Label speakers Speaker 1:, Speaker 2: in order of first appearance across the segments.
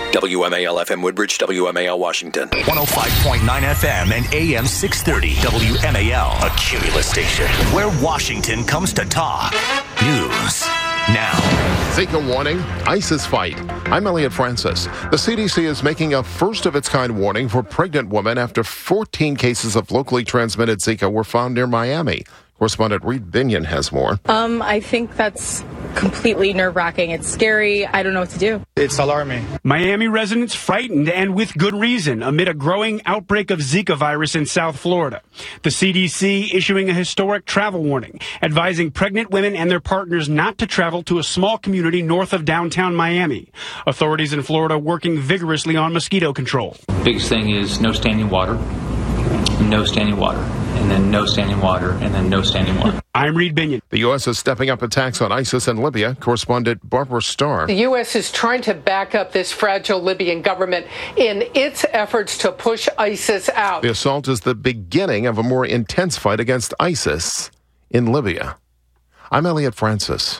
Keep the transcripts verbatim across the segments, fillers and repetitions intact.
Speaker 1: W M A L F M Woodbridge, W M A L Washington.
Speaker 2: one oh five point nine F M and A M six thirty W M A L, a Cumulus station where Washington comes to talk. News now.
Speaker 3: Zika warning, ISIS fight. I'm Elliot Francis. The C D C is making a first-of-its-kind warning for pregnant women after fourteen cases of locally transmitted Zika were found near Miami. Correspondent Reed Binion has more.
Speaker 4: Um, I think that's completely nerve-wracking. It's scary. I don't know what to do.
Speaker 5: It's alarming.
Speaker 6: Miami residents frightened, and with good reason, amid a growing outbreak of Zika virus in South Florida. The C D C issuing a historic travel warning, advising pregnant women and their partners not to travel to a small community north of downtown Miami. Authorities in Florida working vigorously on mosquito control.
Speaker 7: Biggest thing is no standing water, no standing water, and then no standing water, and then no standing water.
Speaker 6: I'm Reed Binion.
Speaker 3: The U S is stepping up attacks on ISIS in Libya. Correspondent Barbara Starr.
Speaker 8: The U S is trying to back up this fragile Libyan government in its efforts to push ISIS out.
Speaker 3: The assault is the beginning of a more intense fight against ISIS in Libya. I'm Elliot Francis.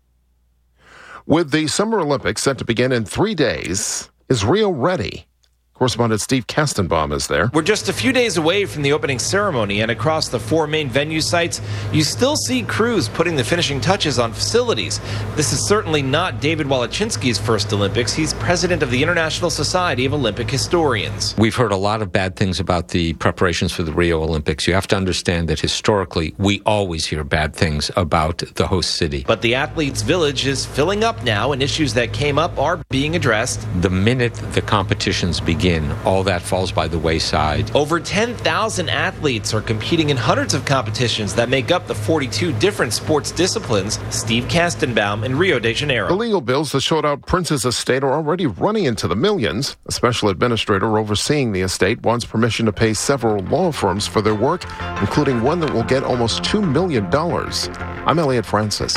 Speaker 3: With the Summer Olympics set to begin in three days, is Rio ready? Correspondent Steve Kastenbaum is there.
Speaker 9: We're just a few days away from the opening ceremony, and across the four main venue sites, you still see crews putting the finishing touches on facilities. This is certainly not David Walachinsky's first Olympics. He's president of the International Society of Olympic Historians.
Speaker 10: We've heard a lot of bad things about the preparations for the Rio Olympics. You have to understand that historically, we always hear bad things about the host city.
Speaker 9: But the athletes' village is filling up now, and issues that came up are being addressed.
Speaker 10: The minute the competitions begin, all that falls by the wayside.
Speaker 9: Over ten thousand athletes are competing in hundreds of competitions that make up the forty-two different sports disciplines. Steve Kastenbaum in Rio de Janeiro.
Speaker 3: The legal bills to short out Prince's estate are already running into the millions. A special administrator overseeing the estate wants permission to pay several law firms for their work, including one that will get almost two million dollars. I'm Elliot Francis.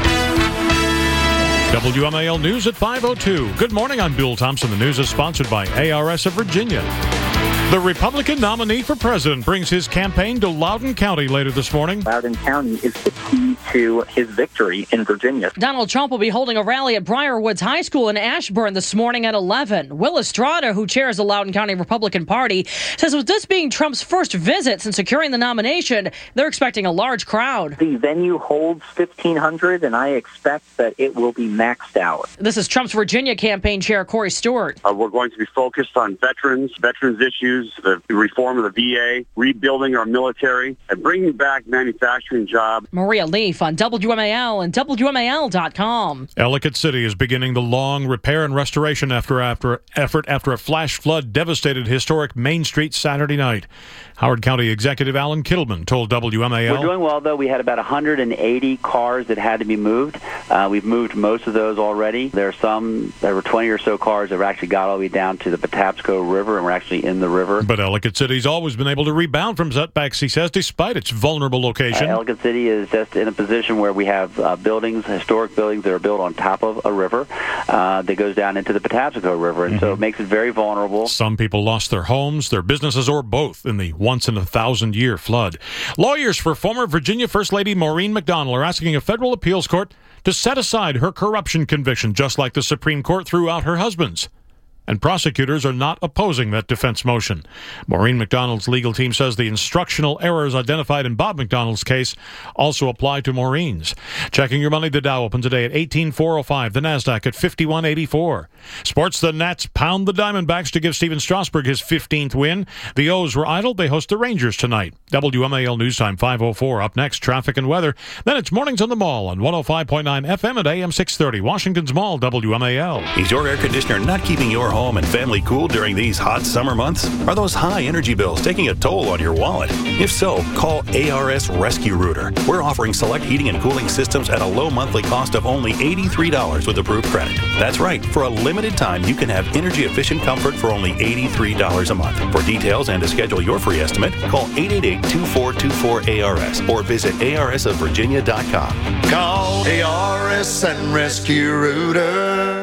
Speaker 11: W M A L News at five oh two. Good morning, I'm Bill Thompson. The news is sponsored by A R S of Virginia. The Republican nominee for president brings his campaign to Loudoun County later this morning.
Speaker 12: Loudoun County is the key to his victory in Virginia.
Speaker 13: Donald Trump will be holding a rally at Briarwoods High School in Ashburn this morning at eleven. Will Estrada, who chairs the Loudoun County Republican Party, says with this being Trump's first visit since securing the nomination, they're expecting a large crowd.
Speaker 12: The venue holds fifteen hundred, and I expect that it will be maxed out.
Speaker 13: This is Trump's Virginia campaign chair, Corey Stewart.
Speaker 14: Uh, we're going to be focused on veterans, veterans issues, the reform of the V A, rebuilding our military, and bringing back manufacturing jobs.
Speaker 13: Maria Leaf on W M A L and W M A L dot com.
Speaker 11: Ellicott City is beginning the long repair and restoration after, after effort after a flash flood devastated historic Main Street Saturday night. Howard County Executive Alan Kittleman told W M A L.
Speaker 15: We're doing well, though. We had about one hundred eighty cars that had to be moved. Uh, we've moved most of those already. There are some, there were twenty or so cars that actually got all the way down to the Patapsco River, and we're actually in the river.
Speaker 11: But Ellicott City's always been able to rebound from setbacks, he says, despite its vulnerable location.
Speaker 15: Uh, Ellicott City is just in a position where we have uh, buildings, historic buildings that are built on top of a river uh, that goes down into the Patapsco River, and mm-hmm. so it makes it very vulnerable.
Speaker 11: Some people lost their homes, their businesses, or both in the once-in-a-thousand-year flood. Lawyers for former Virginia First Lady Maureen McDonald are asking a federal appeals court to set aside her corruption conviction, just like the Supreme Court threw out her husband's. And prosecutors are not opposing that defense motion. Maureen McDonald's legal team says the instructional errors identified in Bob McDonald's case also apply to Maureen's. Checking your money, the Dow opened today at eighteen thousand four hundred five, the NASDAQ at fifty-one eighty-four. Sports, the Nats pound the Diamondbacks to give Steven Strasburg his fifteenth win. The O's were idle. They host the Rangers tonight. W M A L News Time five oh four. Up next, traffic and weather. Then it's Mornings on the Mall on one oh five point nine F M at A M six thirty. Washington's Mall, W M A L.
Speaker 2: Is your air conditioner not keeping your home and family cool during these hot summer months? Are those high energy bills taking a toll on your wallet? If so, call A R S Rescue Rooter. We're offering select heating and cooling systems at a low monthly cost of only eighty-three dollars with approved credit. That's right. For a limited time, you can have energy efficient comfort for only eighty-three dollars a month. For details and to schedule your free estimate, call eight eight eight, two four two four, A R S or visit A R S of Virginia dot com.
Speaker 16: Call A R S and Rescue Rooter.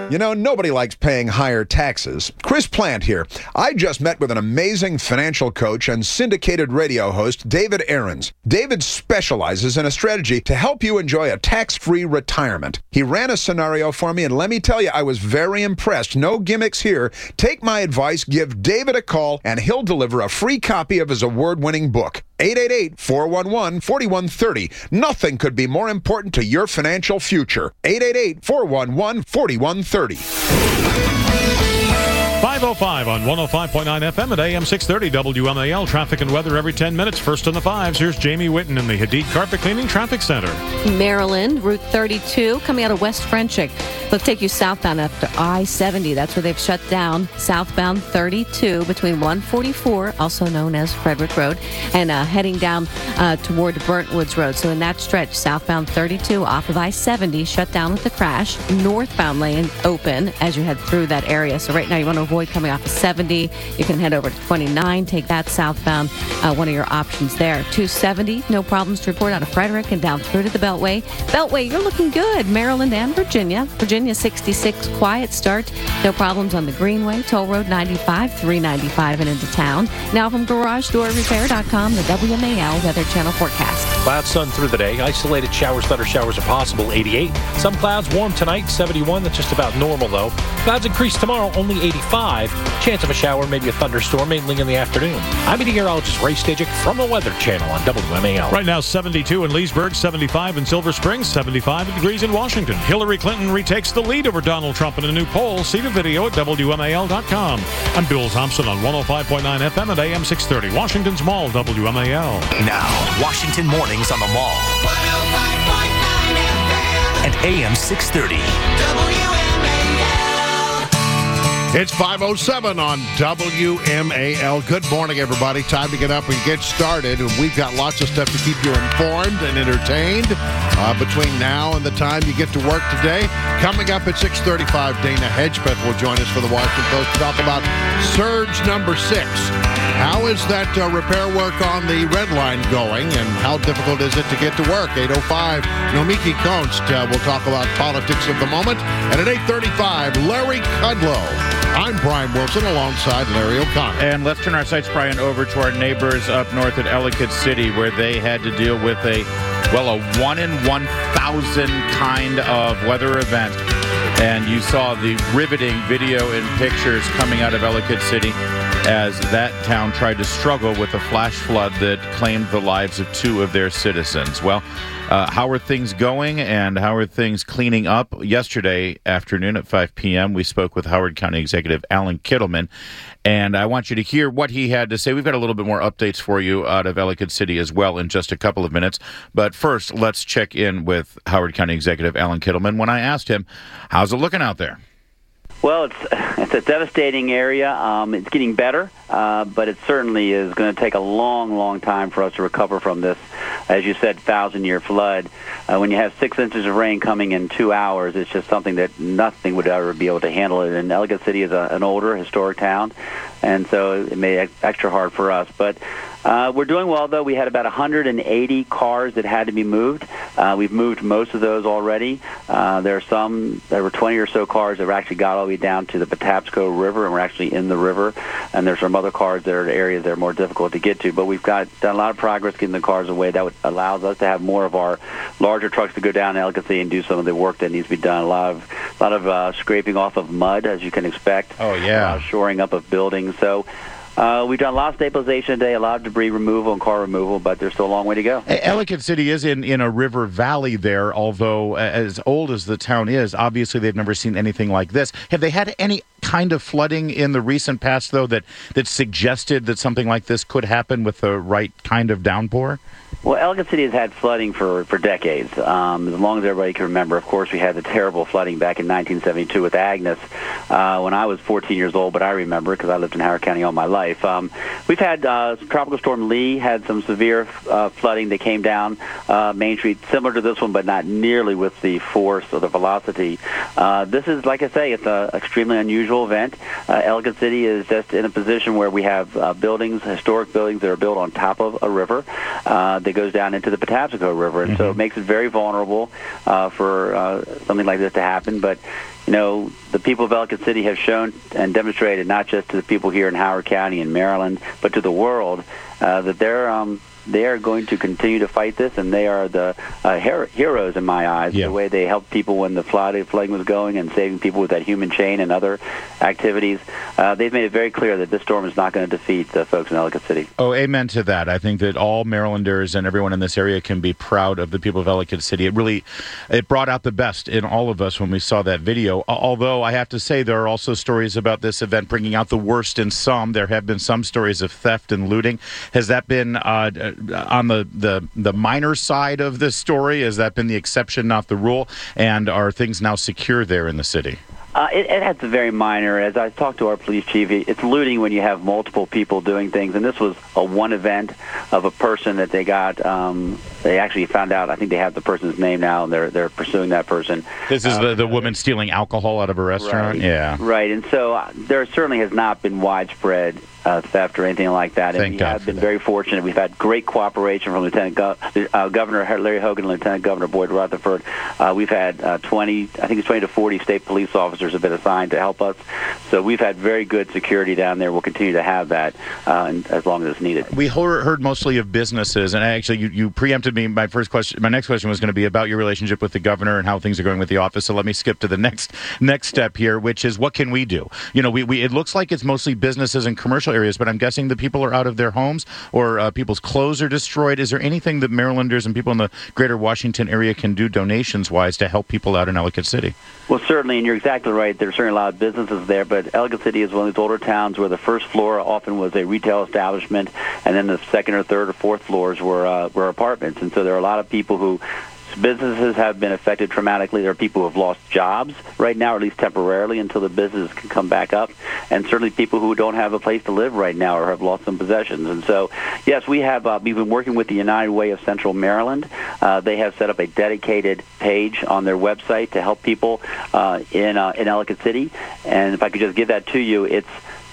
Speaker 5: You know, nobody likes paying higher taxes. Chris Plant here. I just met with an amazing financial coach and syndicated radio host, David Aarons. David specializes in a strategy to help you enjoy a tax-free retirement. He ran a scenario for me, and let me tell you, I was very impressed. No gimmicks here. Take my advice, give David a call, and he'll deliver a free copy of his award-winning book. eight eight eight, four one one, four one three zero. Nothing could be more important to your financial future. eight eight eight, four one one, four one three zero.
Speaker 11: five oh five on one oh five point nine F M at A M six thirty W M A L. Traffic and weather every ten minutes. First in the fives. Here's Jamie Whitten in the Hadid Carpet Cleaning Traffic Center.
Speaker 16: Maryland, Route thirty-two, coming out of West Frenchick. Let's take you southbound after I seventy. That's where they've shut down southbound thirty-two between one forty-four, also known as Frederick Road, and uh, heading down uh, toward Burntwoods Road. So in that stretch, southbound thirty-two off of I seventy, shut down with the crash. Northbound lane open as you head through that area. So right now you want to avoid coming off of seventy. You can head over to twenty-nine, take that southbound, uh, one of your options there. two seventy, no problems to report out of Frederick and down through to the Beltway. Beltway, you're looking good. Maryland and Virginia. Virginia sixty-six, quiet start. No problems on the Greenway. Toll Road ninety-five, three ninety-five and into town. Now from garage door repair dot com, the W M A L Weather Channel forecast.
Speaker 17: Cloud sun through the day. Isolated showers, thunder showers are possible, eighty-eight. Some clouds, warm tonight, seventy-one. That's just about normal, though. Clouds increase tomorrow, only eighty-five. Chance of a shower, maybe a thunderstorm, mainly in the afternoon. I'm meteorologist Ray Stajic from the Weather Channel on W M A L.
Speaker 11: Right now, seventy-two in Leesburg, seventy-five in Silver Springs, seventy-five degrees in Washington. Hillary Clinton retakes the lead over Donald Trump in a new poll. See the video at W M A L dot com. I'm Bill Thompson on one oh five point nine F M at A M six thirty. Washington's Mall, W M A L.
Speaker 18: Now, Washington Mornings on the Mall. one oh five point nine F M. And A M six thirty.
Speaker 3: W M A L. It's five oh seven on W M A L. Good morning, everybody. Time to get up and get started. We've got lots of stuff to keep you informed and entertained uh, between now and the time you get to work today. Coming up at six thirty-five, Dana Hedgepeth will join us for the Washington Post to talk about surge number six. How is that uh, repair work on the Red Line going, and how difficult is it to get to work? eight oh five, Nomiki Konst uh, will talk about politics of the moment. And at eight thirty-five, Larry Kudlow. I'm Brian Wilson alongside Larry O'Connor.
Speaker 19: And let's turn our sights, Brian, over to our neighbors up north at Ellicott City, where they had to deal with a, well, a one in one thousand kind of weather event. And you saw the riveting video and pictures coming out of Ellicott City as that town tried to struggle with a flash flood that claimed the lives of two of their citizens. Well, uh, how are things going, and how are things cleaning up? Yesterday afternoon at five p.m., we spoke with Howard County Executive Alan Kittleman, and I want you to hear what he had to say. We've got a little bit more updates for you out of Ellicott City as well in just a couple of minutes. But first, let's check in with Howard County Executive Alan Kittleman when I asked him, how's it looking out there?
Speaker 15: Well, it's it's a devastating area. Um, it's getting better, uh, but it certainly is going to take a long, long time for us to recover from this, as you said, thousand-year flood. Uh, when you have six inches of rain coming in two hours, it's just something that nothing would ever be able to handle it. And Ellicott City is a, an older, historic town, and so it made it extra hard for us. But uh, we're doing well, though. We had about one hundred eighty cars that had to be moved. Uh, we've moved most of those already. Uh, there are some, there were twenty or so cars that were actually got all the way down to the Patapsco River, and we're actually in the river. And there's some other cars that are in areas that are more difficult to get to. But we've got done a lot of progress getting the cars away. That would, allows us to have more of our larger trucks to go down to Ellicott City and do some of the work that needs to be done. A lot of, a lot of uh, scraping off of mud, as you can expect.
Speaker 19: Oh, yeah.
Speaker 15: A lot of shoring up of buildings. So Uh, we've done a lot of stabilization today, a lot of debris removal and car removal, but there's still a long way to go.
Speaker 19: Ellicott City is in, in a river valley there, although as old as the town is, obviously they've never seen anything like this. Have they had any kind of flooding in the recent past, though, that, that suggested that something like this could happen with the right kind of downpour?
Speaker 15: Well, Ellicott City has had flooding for, for decades, um, as long as everybody can remember. Of course, we had the terrible flooding back in nineteen seventy-two with Agnes uh, when I was fourteen years old, but I remember because I lived in Howard County all my life. Um, we've had uh, Tropical Storm Lee had some severe uh, flooding that came down uh, Main Street, similar to this one, but not nearly with the force or the velocity. Uh, this is, like I say, it's uh, extremely unusual. unusual event. Uh, Ellicott City is just in a position where we have uh, buildings, historic buildings that are built on top of a river uh, that goes down into the Patapsco River, and mm-hmm. so it makes it very vulnerable uh, for uh, something like this to happen. But you know, the people of Ellicott City have shown and demonstrated, not just to the people here in Howard County and Maryland, but to the world, uh, that they're um, they are going to continue to fight this, and they are the uh, her- heroes in my eyes. Yeah. The way they helped people when the flood, flooding was going and saving people with that human chain and other activities. Uh, they've made it very clear that this storm is not going to defeat the folks in Ellicott City.
Speaker 19: Oh, amen to that. I think that all Marylanders and everyone in this area can be proud of the people of Ellicott City. It really, it brought out the best in all of us when we saw that video. Although I have to say there are also stories about this event bringing out the worst in some. There have been some stories of theft and looting. Has that been uh, on the, the, the minor side of this story? Has that been the exception, not the rule? And are things now secure there in the city?
Speaker 15: Uh, it, it has a very minor. As I talked to our police chief, it's looting when you have multiple people doing things, and this was a one event of a person that they got. Um, they actually found out. I think they have the person's name now, and they're they're pursuing that person.
Speaker 19: This is
Speaker 15: uh,
Speaker 19: the the woman stealing alcohol out of a restaurant.
Speaker 15: Right,
Speaker 19: yeah,
Speaker 15: right. And so uh, there certainly has not been widespread Uh, theft or anything like that. And
Speaker 19: Thank
Speaker 15: we
Speaker 19: God
Speaker 15: have been
Speaker 19: that.
Speaker 15: very fortunate. We've had great cooperation from Lieutenant Go- uh, Governor Larry Hogan and Lieutenant Governor Boyd Rutherford. Uh, we've had uh, twenty, I think it's twenty to forty state police officers have been assigned to help us. So we've had very good security down there. We'll continue to have that uh, and as long as it's needed.
Speaker 19: We heard, heard mostly of businesses, and actually you, you preempted me. My first question, my next question was going to be about your relationship with the governor and how things are going with the office. So let me skip to the next next step here, which is what can we do? You know, we, we it looks like it's mostly businesses and commercial areas, but I'm guessing the people are out of their homes or uh, people's clothes are destroyed. Is there anything that Marylanders and people in the greater Washington area can do donations-wise to help people out in Ellicott City?
Speaker 15: Well, certainly, and you're exactly right. There's certainly a lot of businesses there, but Ellicott City is one of these older towns where the first floor often was a retail establishment, and then the second or third or fourth floors were uh, were apartments. And so there are a lot of people who businesses have been affected traumatically. There are people who have lost jobs right now, or at least temporarily, until the business can come back up. And certainly people who don't have a place to live right now or have lost some possessions. And so, yes, we have uh, we've been working with the United Way of Central Maryland. Uh, they have set up a dedicated page on their website to help people uh, in uh, in Ellicott City. And if I could just give that to you, it's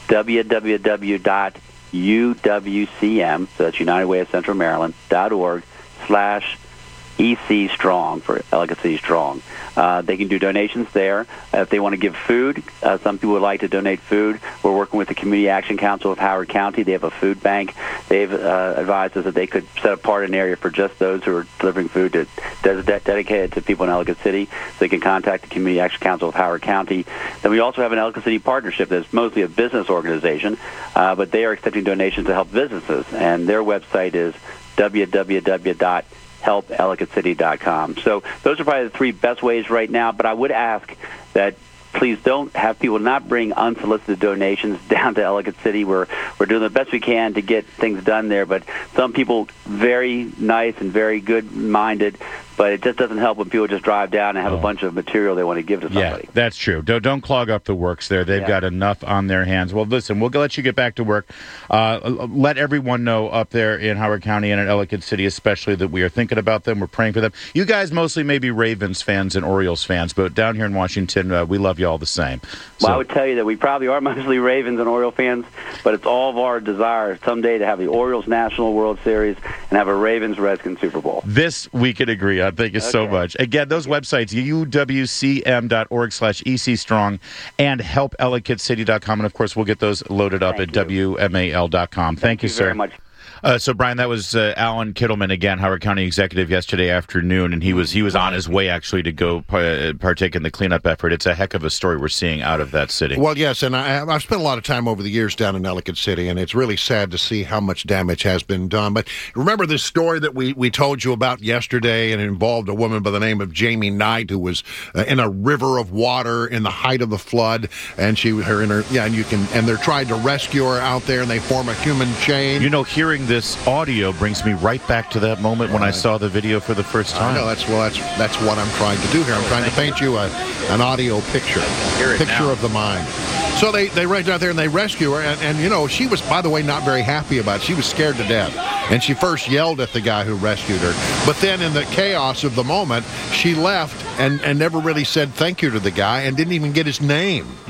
Speaker 15: w w w dot u w c m, so that's United Way of Central Maryland, dot org slash E C Strong for Ellicott City Strong. Uh, they can do donations there. Uh, if they want to give food, uh, some people would like to donate food. We're working with the Community Action Council of Howard County. They have a food bank. They've uh, advised us that they could set apart an area for just those who are delivering food to de- dedicated to people in Ellicott City. So they can contact the Community Action Council of Howard County. Then we also have an Ellicott City partnership that's mostly a business organization, uh, but they are accepting donations to help businesses. And their website is w w w dot help ellicott city dot com. So those are probably the three best ways right now, but I would ask that please don't have people not bring unsolicited donations down to Ellicott City. We're, we're doing the best we can to get things done there, but some people very nice and very good-minded, but it just doesn't help when people just drive down and have oh. a bunch of material they want to give to somebody.
Speaker 19: Yeah, that's true. Don't, don't clog up the works there. They've yeah. got enough on their hands. Well, listen, we'll let you get back to work. Uh, let everyone know up there in Howard County and in Ellicott City especially that we are thinking about them. We're praying for them. You guys mostly may be Ravens fans and Orioles fans, but down here in Washington, uh, we love you all the same. So,
Speaker 15: well, I would tell you that we probably are mostly Ravens and Oriole fans, but it's all of our desire someday to have the Orioles National World Series and have a Ravens-Redskins Super Bowl.
Speaker 19: This we could agree on. Thank you okay. so much. Again, those websites, u w c m dot org slash e c strong and help ellicott city dot com. And, of course, we'll get those loaded up Thank at w m a l dot com. Thank, Thank you, sir.
Speaker 15: very much.
Speaker 19: Uh, so, Brian, that was uh, Alan Kittleman, again, Howard County executive yesterday afternoon, and he was he was on his way, actually, to go pa- partake in the cleanup effort. It's a heck of a story we're seeing out of that city.
Speaker 20: Well, yes, and I, I've spent a lot of time over the years down in Ellicott City, and it's really sad to see how much damage has been done. But remember this story that we, we told you about yesterday, and it involved a woman by the name of Jamie Knight, who was uh, in a river of water in the height of the flood, and she her in her yeah, and you can and they're trying to rescue her out there, and they form a human chain.
Speaker 19: You know, hearing this audio brings me right back to that moment when I saw the video for the first time.
Speaker 20: I know, that's well, that's that's what I'm trying to do here. I'm trying to paint you a, an audio picture, picture
Speaker 19: now.
Speaker 20: of the mind. So they they right out there and they rescue her, and, and you know she was, by the way, not very happy about it. She was scared to death, and she first yelled at the guy who rescued her. But then in the chaos of the moment, she left and and never really said thank you to the guy and didn't even get his name. Hmm.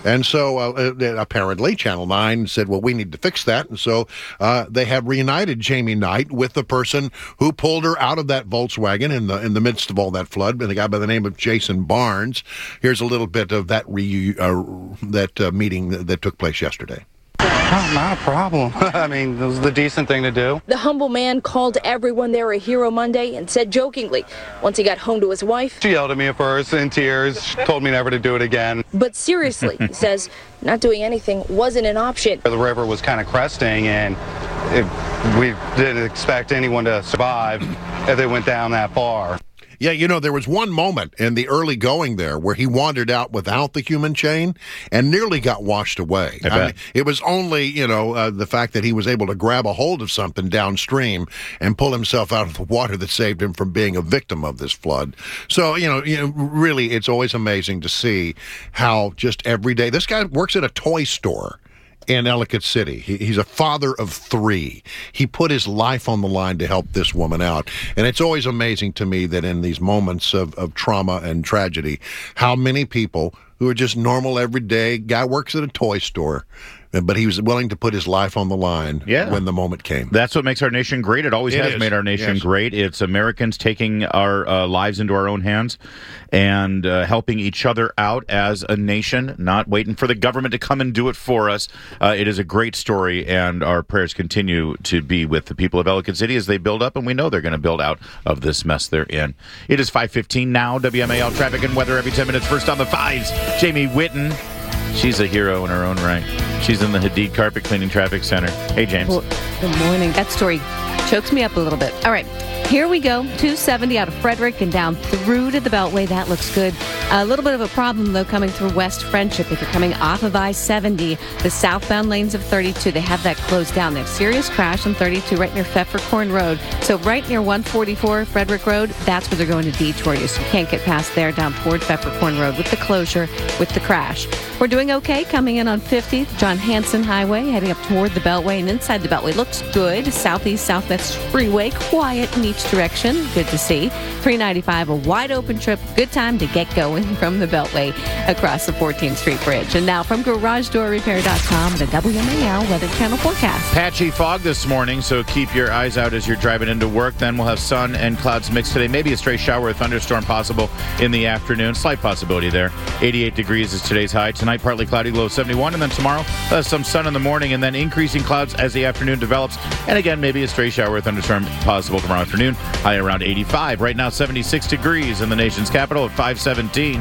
Speaker 20: And so uh, apparently Channel nine said, well, we need to fix that. And so uh, they have reunited Jamie Knight with the person who pulled her out of that Volkswagen in the in the midst of all that flood, a guy by the name of Jason Barnes. Here's a little bit of that re, uh, that uh, meeting that, that took place yesterday.
Speaker 21: Oh, not a problem. I mean, it was the decent thing to do.
Speaker 22: The humble man called everyone there a hero Monday and said jokingly, once he got home to his wife,
Speaker 21: she yelled at me at first in tears, told me never to do it again.
Speaker 22: But seriously, he says not doing anything wasn't an option.
Speaker 21: The river was kind of cresting, and it, we didn't expect anyone to survive if they went down that far.
Speaker 20: Yeah, you know, there was one moment in the early going there where he wandered out without the human chain and nearly got washed away. I, I mean, it was only, you know, uh, the fact that he was able to grab a hold of something downstream and pull himself out of the water that saved him from being a victim of this flood. So, you know, you know, really, it's always amazing to see how just every day, this guy works at a toy store in Ellicott City. He, he's a father of three. He put his life on the line to help this woman out. And it's always amazing to me that in these moments of, of trauma and tragedy, how many people who are just normal, everyday, guy works at a toy store, but he was willing to put his life on the line
Speaker 19: yeah.
Speaker 20: when the moment came.
Speaker 19: That's what makes our nation great. It always
Speaker 20: it
Speaker 19: has
Speaker 20: is.
Speaker 19: made our nation
Speaker 20: yes.
Speaker 19: great. It's Americans taking our uh, lives into our own hands and uh, helping each other out as a nation, not waiting for the government to come and do it for us. Uh, it is a great story, and our prayers continue to be with the people of Ellicott City as they build up, and we know they're going to build out of this mess they're in. It is five fifteen now. W M A L traffic and weather every ten minutes. First on the fives, Jamie Whitten. She's a hero in her own right. She's in the Hadid Carpet Cleaning Traffic Center. Hey, James.
Speaker 16: Well, good morning. That story chokes me up a little bit. All right. Here we go. two seventy out of Frederick and down through to the Beltway. That looks good. A little bit of a problem, though, coming through West Friendship. If you're coming off of I seventy, the southbound lanes of thirty-two, they have that closed down. They have serious crash on thirty-two right near Pfefferkorn Road. So right near one forty-four Frederick Road, that's where they're going to detour you. So you can't get past there down toward Pfefferkorn Road with the closure, with the crash. We're doing okay coming in on fifty, John Hanson Highway, heading up toward the Beltway. And inside the Beltway looks good. Southeast, Southwest Freeway, quiet in each direction. Good to see. three ninety-five, a wide open trip. Good time to get going from the Beltway across the fourteenth Street Bridge. And now from garage door repair dot com, the W M A L Weather Channel forecast.
Speaker 19: Patchy fog this morning, so keep your eyes out as you're driving into work. Then we'll have sun and clouds mixed today. Maybe a stray shower or thunderstorm possible in the afternoon. Slight possibility there. eighty-eight degrees is today's high. Tonight, partly cloudy, low seventy-one. And then tomorrow, uh, some sun in the morning and then increasing clouds as the afternoon develops. And again, maybe a stray shower or thunderstorm possible tomorrow afternoon. High around eighty-five. Right now, seventy-six degrees in the nation's capital at five seventeen.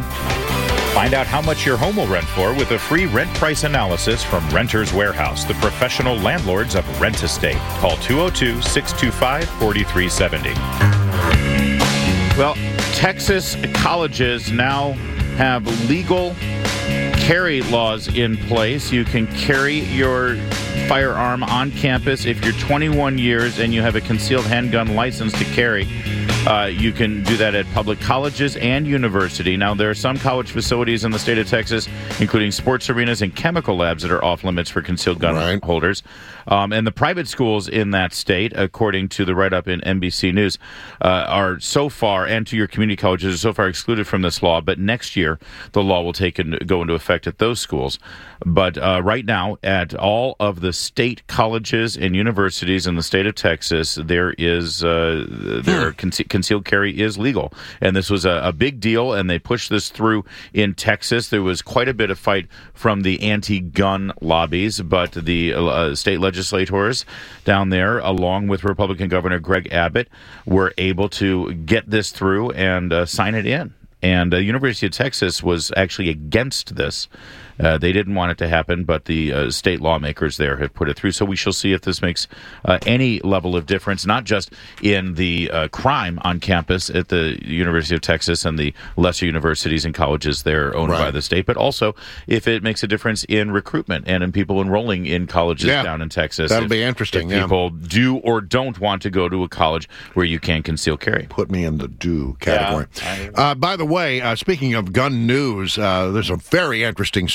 Speaker 23: Find out how much your home will rent for with a free rent price analysis from Renters Warehouse, the professional landlords of Rent Estate. Call two oh two, six two five, four three seven oh.
Speaker 19: Well, Texas colleges now have legal carry laws in place. You can carry your firearm on campus if you're twenty-one years and you have a concealed handgun license to carry. Uh, you can do that at public colleges and university. Now, there are some college facilities in the state of Texas, including sports arenas and chemical labs, that are off limits for concealed gun right. holders. Um, and the private schools in that state, according to the write-up in N B C News, uh, are so far, and to your community colleges, are so far excluded from this law. But next year, the law will take and go into effect at those schools. But uh, right now, at all of the state colleges and universities in the state of Texas, there is uh, there are conce- concealed carry is legal. And this was a, a big deal, and they pushed this through in Texas. There was quite a bit of fight from the anti-gun lobbies, but the uh, state legislators down there, along with Republican Governor Greg Abbott, were able to get this through and uh, sign it in. And the uh, University of Texas was actually against this. Uh, they didn't want it to happen, but the uh, state lawmakers there have put it through. So we shall see if this makes uh, any level of difference, not just in the uh, crime on campus at the University of Texas and the lesser universities and colleges there owned right. by the state, but also if it makes a difference in recruitment and in people enrolling in colleges
Speaker 20: yeah,
Speaker 19: down in Texas.
Speaker 20: That'll
Speaker 19: if,
Speaker 20: be interesting.
Speaker 19: If
Speaker 20: yeah.
Speaker 19: people do or don't want to go to a college where you can conceal carry.
Speaker 20: Put me in the do category.
Speaker 19: Yeah,
Speaker 20: uh, by the way, uh, speaking of gun news, uh, there's a very interesting story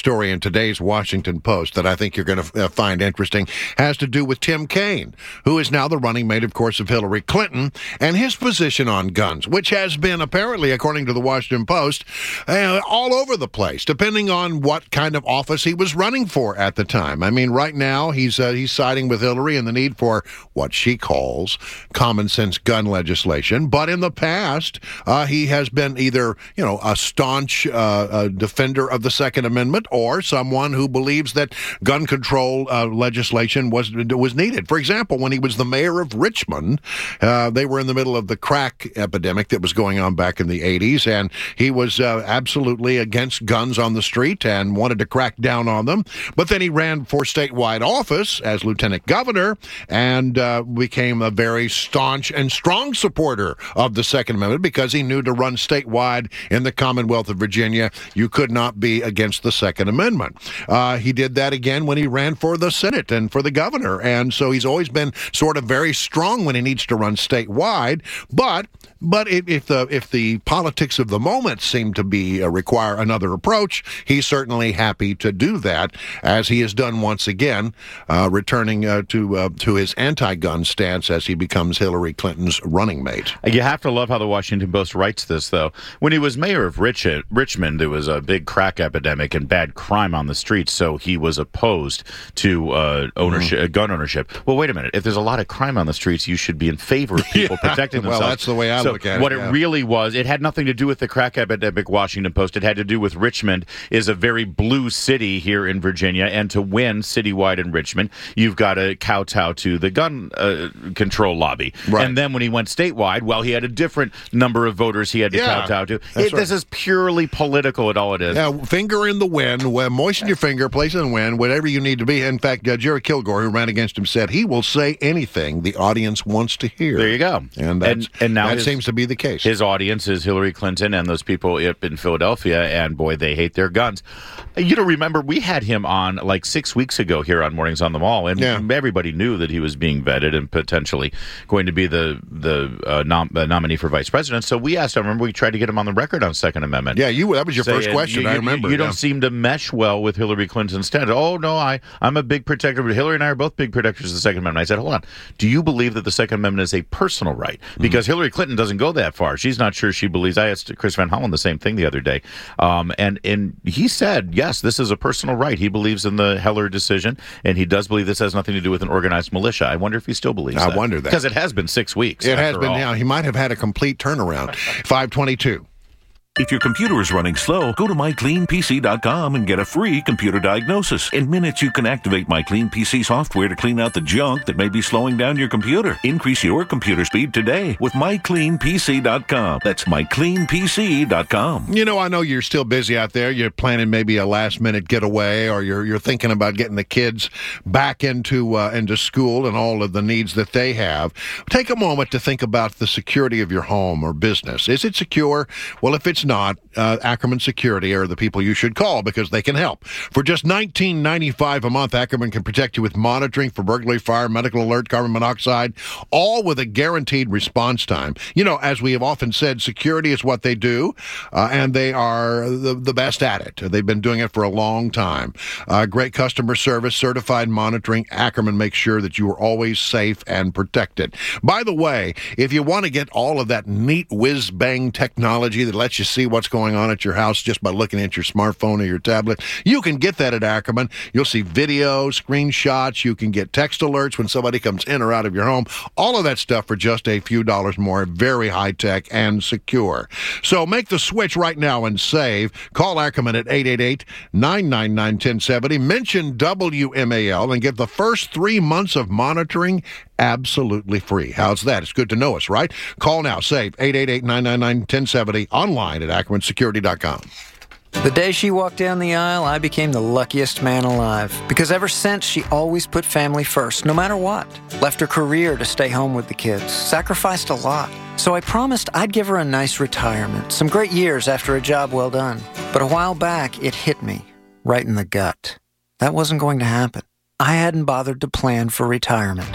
Speaker 20: story in today's Washington Post that I think you're going to uh, find interesting has to do with Tim Kaine, who is now the running mate, of course, of Hillary Clinton, and his position on guns, which has been apparently, according to the Washington Post, uh, all over the place, depending on what kind of office he was running for at the time. I mean, right now, he's uh, he's siding with Hillary in the need for what she calls common sense gun legislation. But in the past, uh, he has been either, you know, a staunch uh, uh, defender of the Second Amendment or someone who believes that gun control uh, legislation was was needed. For example, when he was the mayor of Richmond, uh, they were in the middle of the crack epidemic that was going on back in the eighties, and he was uh, absolutely against guns on the street and wanted to crack down on them. But then he ran for statewide office as lieutenant governor and uh, became a very staunch and strong supporter of the Second Amendment because he knew to run statewide in the Commonwealth of Virginia, you could not be against the Second Amendment. Uh, he did that again when he ran for the Senate and for the governor, and so he's always been sort of very strong when he needs to run statewide. But but if, if the if the politics of the moment seem to be uh, require another approach, he's certainly happy to do that, as he has done once again, uh, returning uh, to uh, to his anti-gun stance as he becomes Hillary Clinton's running mate.
Speaker 19: You have to love how the Washington Post writes this, though. When he was mayor of Rich- Richmond, there was a big crack epidemic and bad crime on the streets, so he was opposed to uh, ownership, mm. gun ownership. Well, wait a minute. If there's a lot of crime on the streets, you should be in favor of people yeah. protecting themselves.
Speaker 20: Well, that's the way I
Speaker 19: so
Speaker 20: look at
Speaker 19: what
Speaker 20: it.
Speaker 19: What
Speaker 20: yeah.
Speaker 19: it really was, it had nothing to do with the crack epidemic, Washington Post. It had to do with Richmond is a very blue city here in Virginia, and to win citywide in Richmond, you've got to kowtow to the gun uh, control lobby.
Speaker 20: Right.
Speaker 19: And then when he went statewide, well, he had a different number of voters he had to
Speaker 20: yeah,
Speaker 19: kowtow to. It,
Speaker 20: right.
Speaker 19: This is purely political, at all it is.
Speaker 20: Yeah, finger in the wind, moisten your finger, place it in the wind, whatever you need to be. In fact, uh, Jerry Kilgore, who ran against him, said he will say anything the audience wants to hear.
Speaker 19: There you go.
Speaker 20: And, that's,
Speaker 19: and, and now
Speaker 20: that
Speaker 19: his,
Speaker 20: seems to be the case.
Speaker 19: His audience is Hillary Clinton and those people up in Philadelphia, and boy, they hate their guns. You know, remember, we had him on like six weeks ago here on Mornings on the Mall, and yeah. everybody knew that he was being vetted and potentially going to be the the uh, nom- uh, nominee for vice president. So we asked him, remember, we tried to get him on the record on Second Amendment.
Speaker 20: Yeah, you that was your
Speaker 19: Say,
Speaker 20: first question,
Speaker 19: you,
Speaker 20: I
Speaker 19: you,
Speaker 20: remember.
Speaker 19: You, you
Speaker 20: yeah.
Speaker 19: don't seem to mesh well with Hillary Clinton's stand. Oh, no, I, I'm a big protector, but Hillary and I are both big protectors of the Second Amendment. I said, hold on, do you believe that the Second Amendment is a personal right? Because mm-hmm. Hillary Clinton doesn't go that far. She's not sure she believes. I asked Chris Van Hollen the same thing the other day. Um, and, and he said, yes, this is a personal right. He believes in the Heller decision, and he does believe this has nothing to do with an organized militia. I wonder if he still believes
Speaker 20: I
Speaker 19: that.
Speaker 20: wonder that.
Speaker 19: Because it has been six weeks.
Speaker 20: It has been,
Speaker 19: all.
Speaker 20: yeah. He might have had a complete turnaround. five twenty-two.
Speaker 2: If your computer is running slow, go to my clean P C dot com and get a free computer diagnosis. In minutes, you can activate MyCleanPC software to clean out the junk that may be slowing down your computer. Increase your computer speed today with my clean P C dot com. That's my clean P C dot com.
Speaker 20: You know, I know you're still busy out there. You're planning maybe a last-minute getaway, or you're you're thinking about getting the kids back into uh, into school and all of the needs that they have. Take a moment to think about the security of your home or business. Is it secure? Well, if it's not, uh, Ackerman Security are the people you should call because they can help. For just nineteen ninety-five a month, Ackerman can protect you with monitoring for burglary, fire, medical alert, carbon monoxide, all with a guaranteed response time. You know, as we have often said, security is what they do, uh, and they are the, the best at it. They've been doing it for a long time. Uh, great customer service, certified monitoring. Ackerman makes sure that you are always safe and protected. By the way, if you want to get all of that neat whiz-bang technology that lets you see what's going on at your house just by looking at your smartphone or your tablet, you can get that at Ackerman. You'll see videos, screenshots. You can get text alerts when somebody comes in or out of your home. All of that stuff for just a few dollars more. Very high-tech and secure. So make the switch right now and save. Call Ackerman at eight eight eight, nine nine nine, one zero seven zero. Mention W M A L and get the first three months of monitoring absolutely free. How's that? It's good to know us, right? Call now. Save eight eight eight, nine nine nine, one zero seven zero. Online at Ackerman Security dot com.
Speaker 1: The day she walked down the aisle, I became the luckiest man alive. Because ever since, she always put family first, no matter what. Left her career to stay home with the kids. Sacrificed a lot. So I promised I'd give her a nice retirement. Some great years after a job well done. But a while back, it hit me. Right in the gut. That wasn't going to happen. I hadn't bothered to plan for retirement.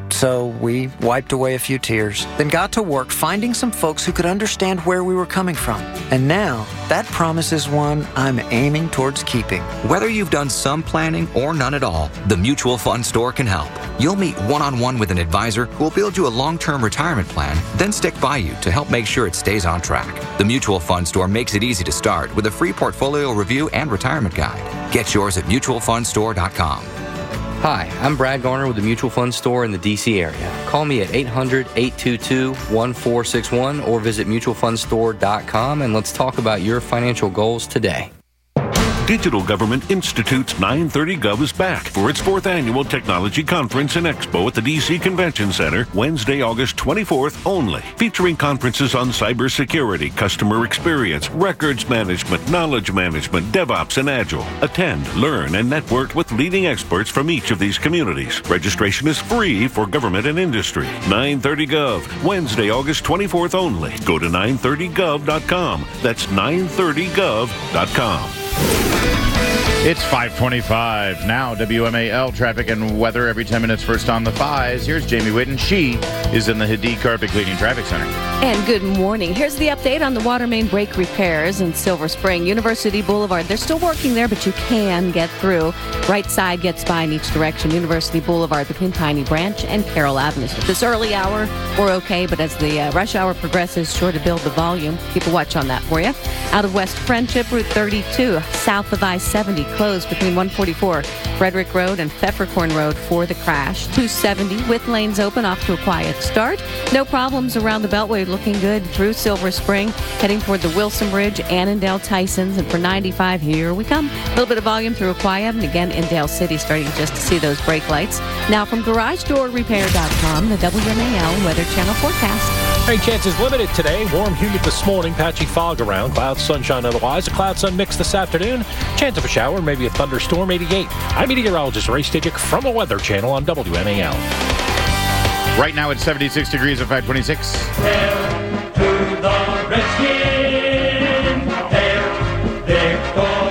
Speaker 1: So we wiped away a few tears, then got to work finding some folks who could understand where we were coming from. And now, that promise is one I'm aiming towards keeping.
Speaker 4: Whether you've done some planning or none at all, the Mutual Fund Store can help. You'll meet one-on-one with an advisor who will build you a long-term retirement plan, then stick by you to help make sure it stays on track. The Mutual Fund Store makes it easy to start with a free portfolio review and retirement guide. Get yours at mutual fund store dot com.
Speaker 6: Hi, I'm Brad Garner with the Mutual Fund Store in the D C area. Call me at eight hundred, eight two two, one four six one or visit mutual fund store dot com and let's talk about your financial goals today.
Speaker 7: Digital Government Institute's nine thirty Gov is back for its fourth annual Technology Conference and Expo at the D C Convention Center, Wednesday, August twenty-fourth only, featuring conferences on cybersecurity, customer experience, records management, knowledge management, DevOps, and Agile. Attend, learn, and network with leading experts from each of these communities. Registration is free for government and industry. nine thirty Gov, Wednesday, August twenty-fourth only. Go to nine thirty gov dot com. That's nine thirty gov dot com.
Speaker 19: It's five twenty-five now. W M A L traffic and weather every ten minutes. First on the fives. Here's Jamie Whitten. She is in the Hadid Carpet Cleaning Traffic Center.
Speaker 16: And good morning. Here's the update on the water main break repairs in Silver Spring. University Boulevard. They're still working there, but you can get through. Right side gets by in each direction. University Boulevard between Piney Branch and Carroll Avenue. So this early hour, we're okay, but as the uh, rush hour progresses, sure to build the volume. Keep a watch on that for you. Out of West Friendship, Route thirty-two, south of I seventy, closed between one forty-four Frederick Road and Pfefferkorn Road for the crash. two seventy with lanes open, off to a quiet start. No problems around the Beltway, looking good through Silver Spring, heading toward the Wilson Bridge, Annandale, Tysons, and for ninety-five, here we come. A little bit of volume through Aquia, and again in Dale City, starting just to see those brake lights. Now from garage door repair dot com, the W M A L Weather Channel forecast.
Speaker 17: Rain chances limited today. Warm, humid this morning. Patchy fog around. Clouds, sunshine otherwise. A cloud-sun mix this afternoon. Chance of a shower, maybe a thunderstorm, eighty-eight. I'm meteorologist Ray Stidgick from the Weather Channel on W M A L.
Speaker 19: Right now it's seventy-six degrees at five twenty-six.
Speaker 24: Hail to the Redskins. Hail victory.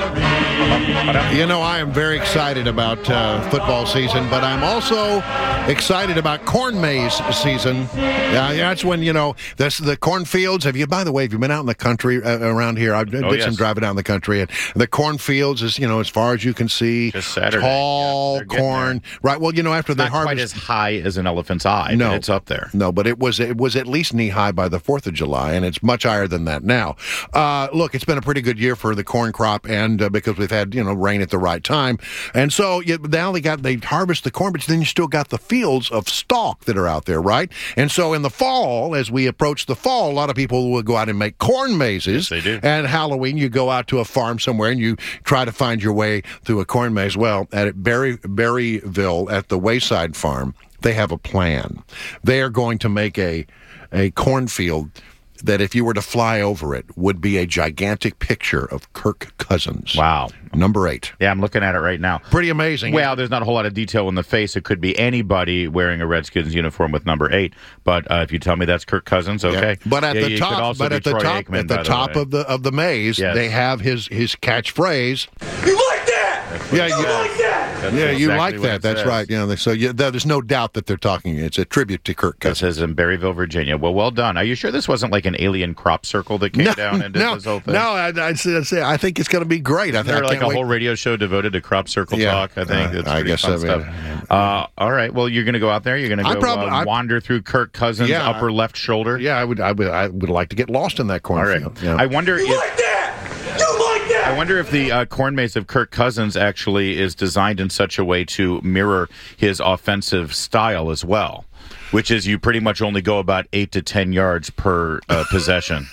Speaker 20: You know, I am very excited about uh, football season, but I'm also excited about corn maze season. Uh, that's when, you know, this, the cornfields. Have you, by the way, have you been out in the country uh, around here? I've
Speaker 19: oh,
Speaker 20: did
Speaker 19: yes.
Speaker 20: some driving down the country, and the cornfields is, you know, as far as you can see,
Speaker 19: Just Saturday.
Speaker 20: tall
Speaker 19: Yeah,
Speaker 20: corn. Right. Well, you know, after they
Speaker 19: Not
Speaker 20: harvest,
Speaker 19: quite as high as an elephant's eye,
Speaker 20: no,
Speaker 19: but it's up there.
Speaker 20: No, but it was it was at least knee high by the Fourth of July, and it's much higher than that now. Uh, look, it's been a pretty good year for the corn crop, and uh, because we've had, you know, rain at the right time, and so you, now they got they harvest the corn, but then you still got the fields of stalk that are out there, right? And so in the fall, as we approach the fall, a lot of people will go out and make corn mazes.
Speaker 19: Yes, they do.
Speaker 20: And Halloween, you go out to a farm somewhere and you try to find your way through a corn maze. Well, at Berry, Berryville at the Wayside Farm, they have a plan. They are going to make a a cornfield that if you were to fly over it would be a gigantic picture of Kirk Cousins.
Speaker 19: Wow.
Speaker 20: Number eight.
Speaker 19: Yeah, I'm looking at it right now.
Speaker 20: Pretty amazing.
Speaker 19: Well, there's not a whole lot of detail in the face. It could be anybody wearing a Redskins uniform with number eight. But uh, if you tell me that's Kirk Cousins, okay.
Speaker 20: Yeah. But at
Speaker 19: yeah,
Speaker 20: the
Speaker 19: you
Speaker 20: top,
Speaker 19: could also
Speaker 20: but
Speaker 19: be
Speaker 20: at the
Speaker 19: Troy
Speaker 20: top,
Speaker 19: Aikman,
Speaker 20: at the
Speaker 19: by
Speaker 20: top
Speaker 19: way.
Speaker 20: of the of the maze,
Speaker 19: Yes.
Speaker 20: they have his his catchphrase.
Speaker 24: You like that?
Speaker 20: Yeah,
Speaker 24: you
Speaker 20: you,
Speaker 24: like that?
Speaker 19: That's
Speaker 20: yeah, you
Speaker 19: exactly
Speaker 20: like
Speaker 19: what
Speaker 20: that.
Speaker 19: it
Speaker 20: That's
Speaker 19: says.
Speaker 20: right. You know, so you, there's no doubt that they're talking. It's a tribute to Kirk
Speaker 19: That
Speaker 20: Cousins.
Speaker 19: says in Berryville, Virginia. Well, well done. Are you sure this wasn't like an alien crop circle that came
Speaker 20: No,
Speaker 19: down and did
Speaker 20: no,
Speaker 19: this whole thing?
Speaker 20: no. I, I, I, I think it's going to be great. I
Speaker 19: Is
Speaker 20: think
Speaker 19: there
Speaker 20: I
Speaker 19: like
Speaker 20: can't
Speaker 19: a whole
Speaker 20: wait.
Speaker 19: radio show devoted to crop circle
Speaker 20: Yeah,
Speaker 19: talk? I think
Speaker 20: uh,
Speaker 19: it's
Speaker 20: I
Speaker 19: pretty
Speaker 20: guess
Speaker 19: fun
Speaker 20: so,
Speaker 19: stuff.
Speaker 20: yeah.
Speaker 19: Uh, all right. Well, you're going to go out there. You're going to
Speaker 20: I
Speaker 19: go
Speaker 20: prob-
Speaker 19: uh,
Speaker 20: I-
Speaker 19: wander through Kirk Cousins'
Speaker 20: Yeah,
Speaker 19: upper left shoulder.
Speaker 20: Yeah, I would. I would. I would like to get lost in that
Speaker 19: All right.
Speaker 20: cornfield. Yeah.
Speaker 19: I wonder
Speaker 24: You
Speaker 19: if.
Speaker 24: like that? You like that?
Speaker 19: I wonder if the uh, corn maze of Kirk Cousins actually is designed in such a way to mirror his offensive style as well, which is you pretty much only go about eight to ten yards per uh, possession.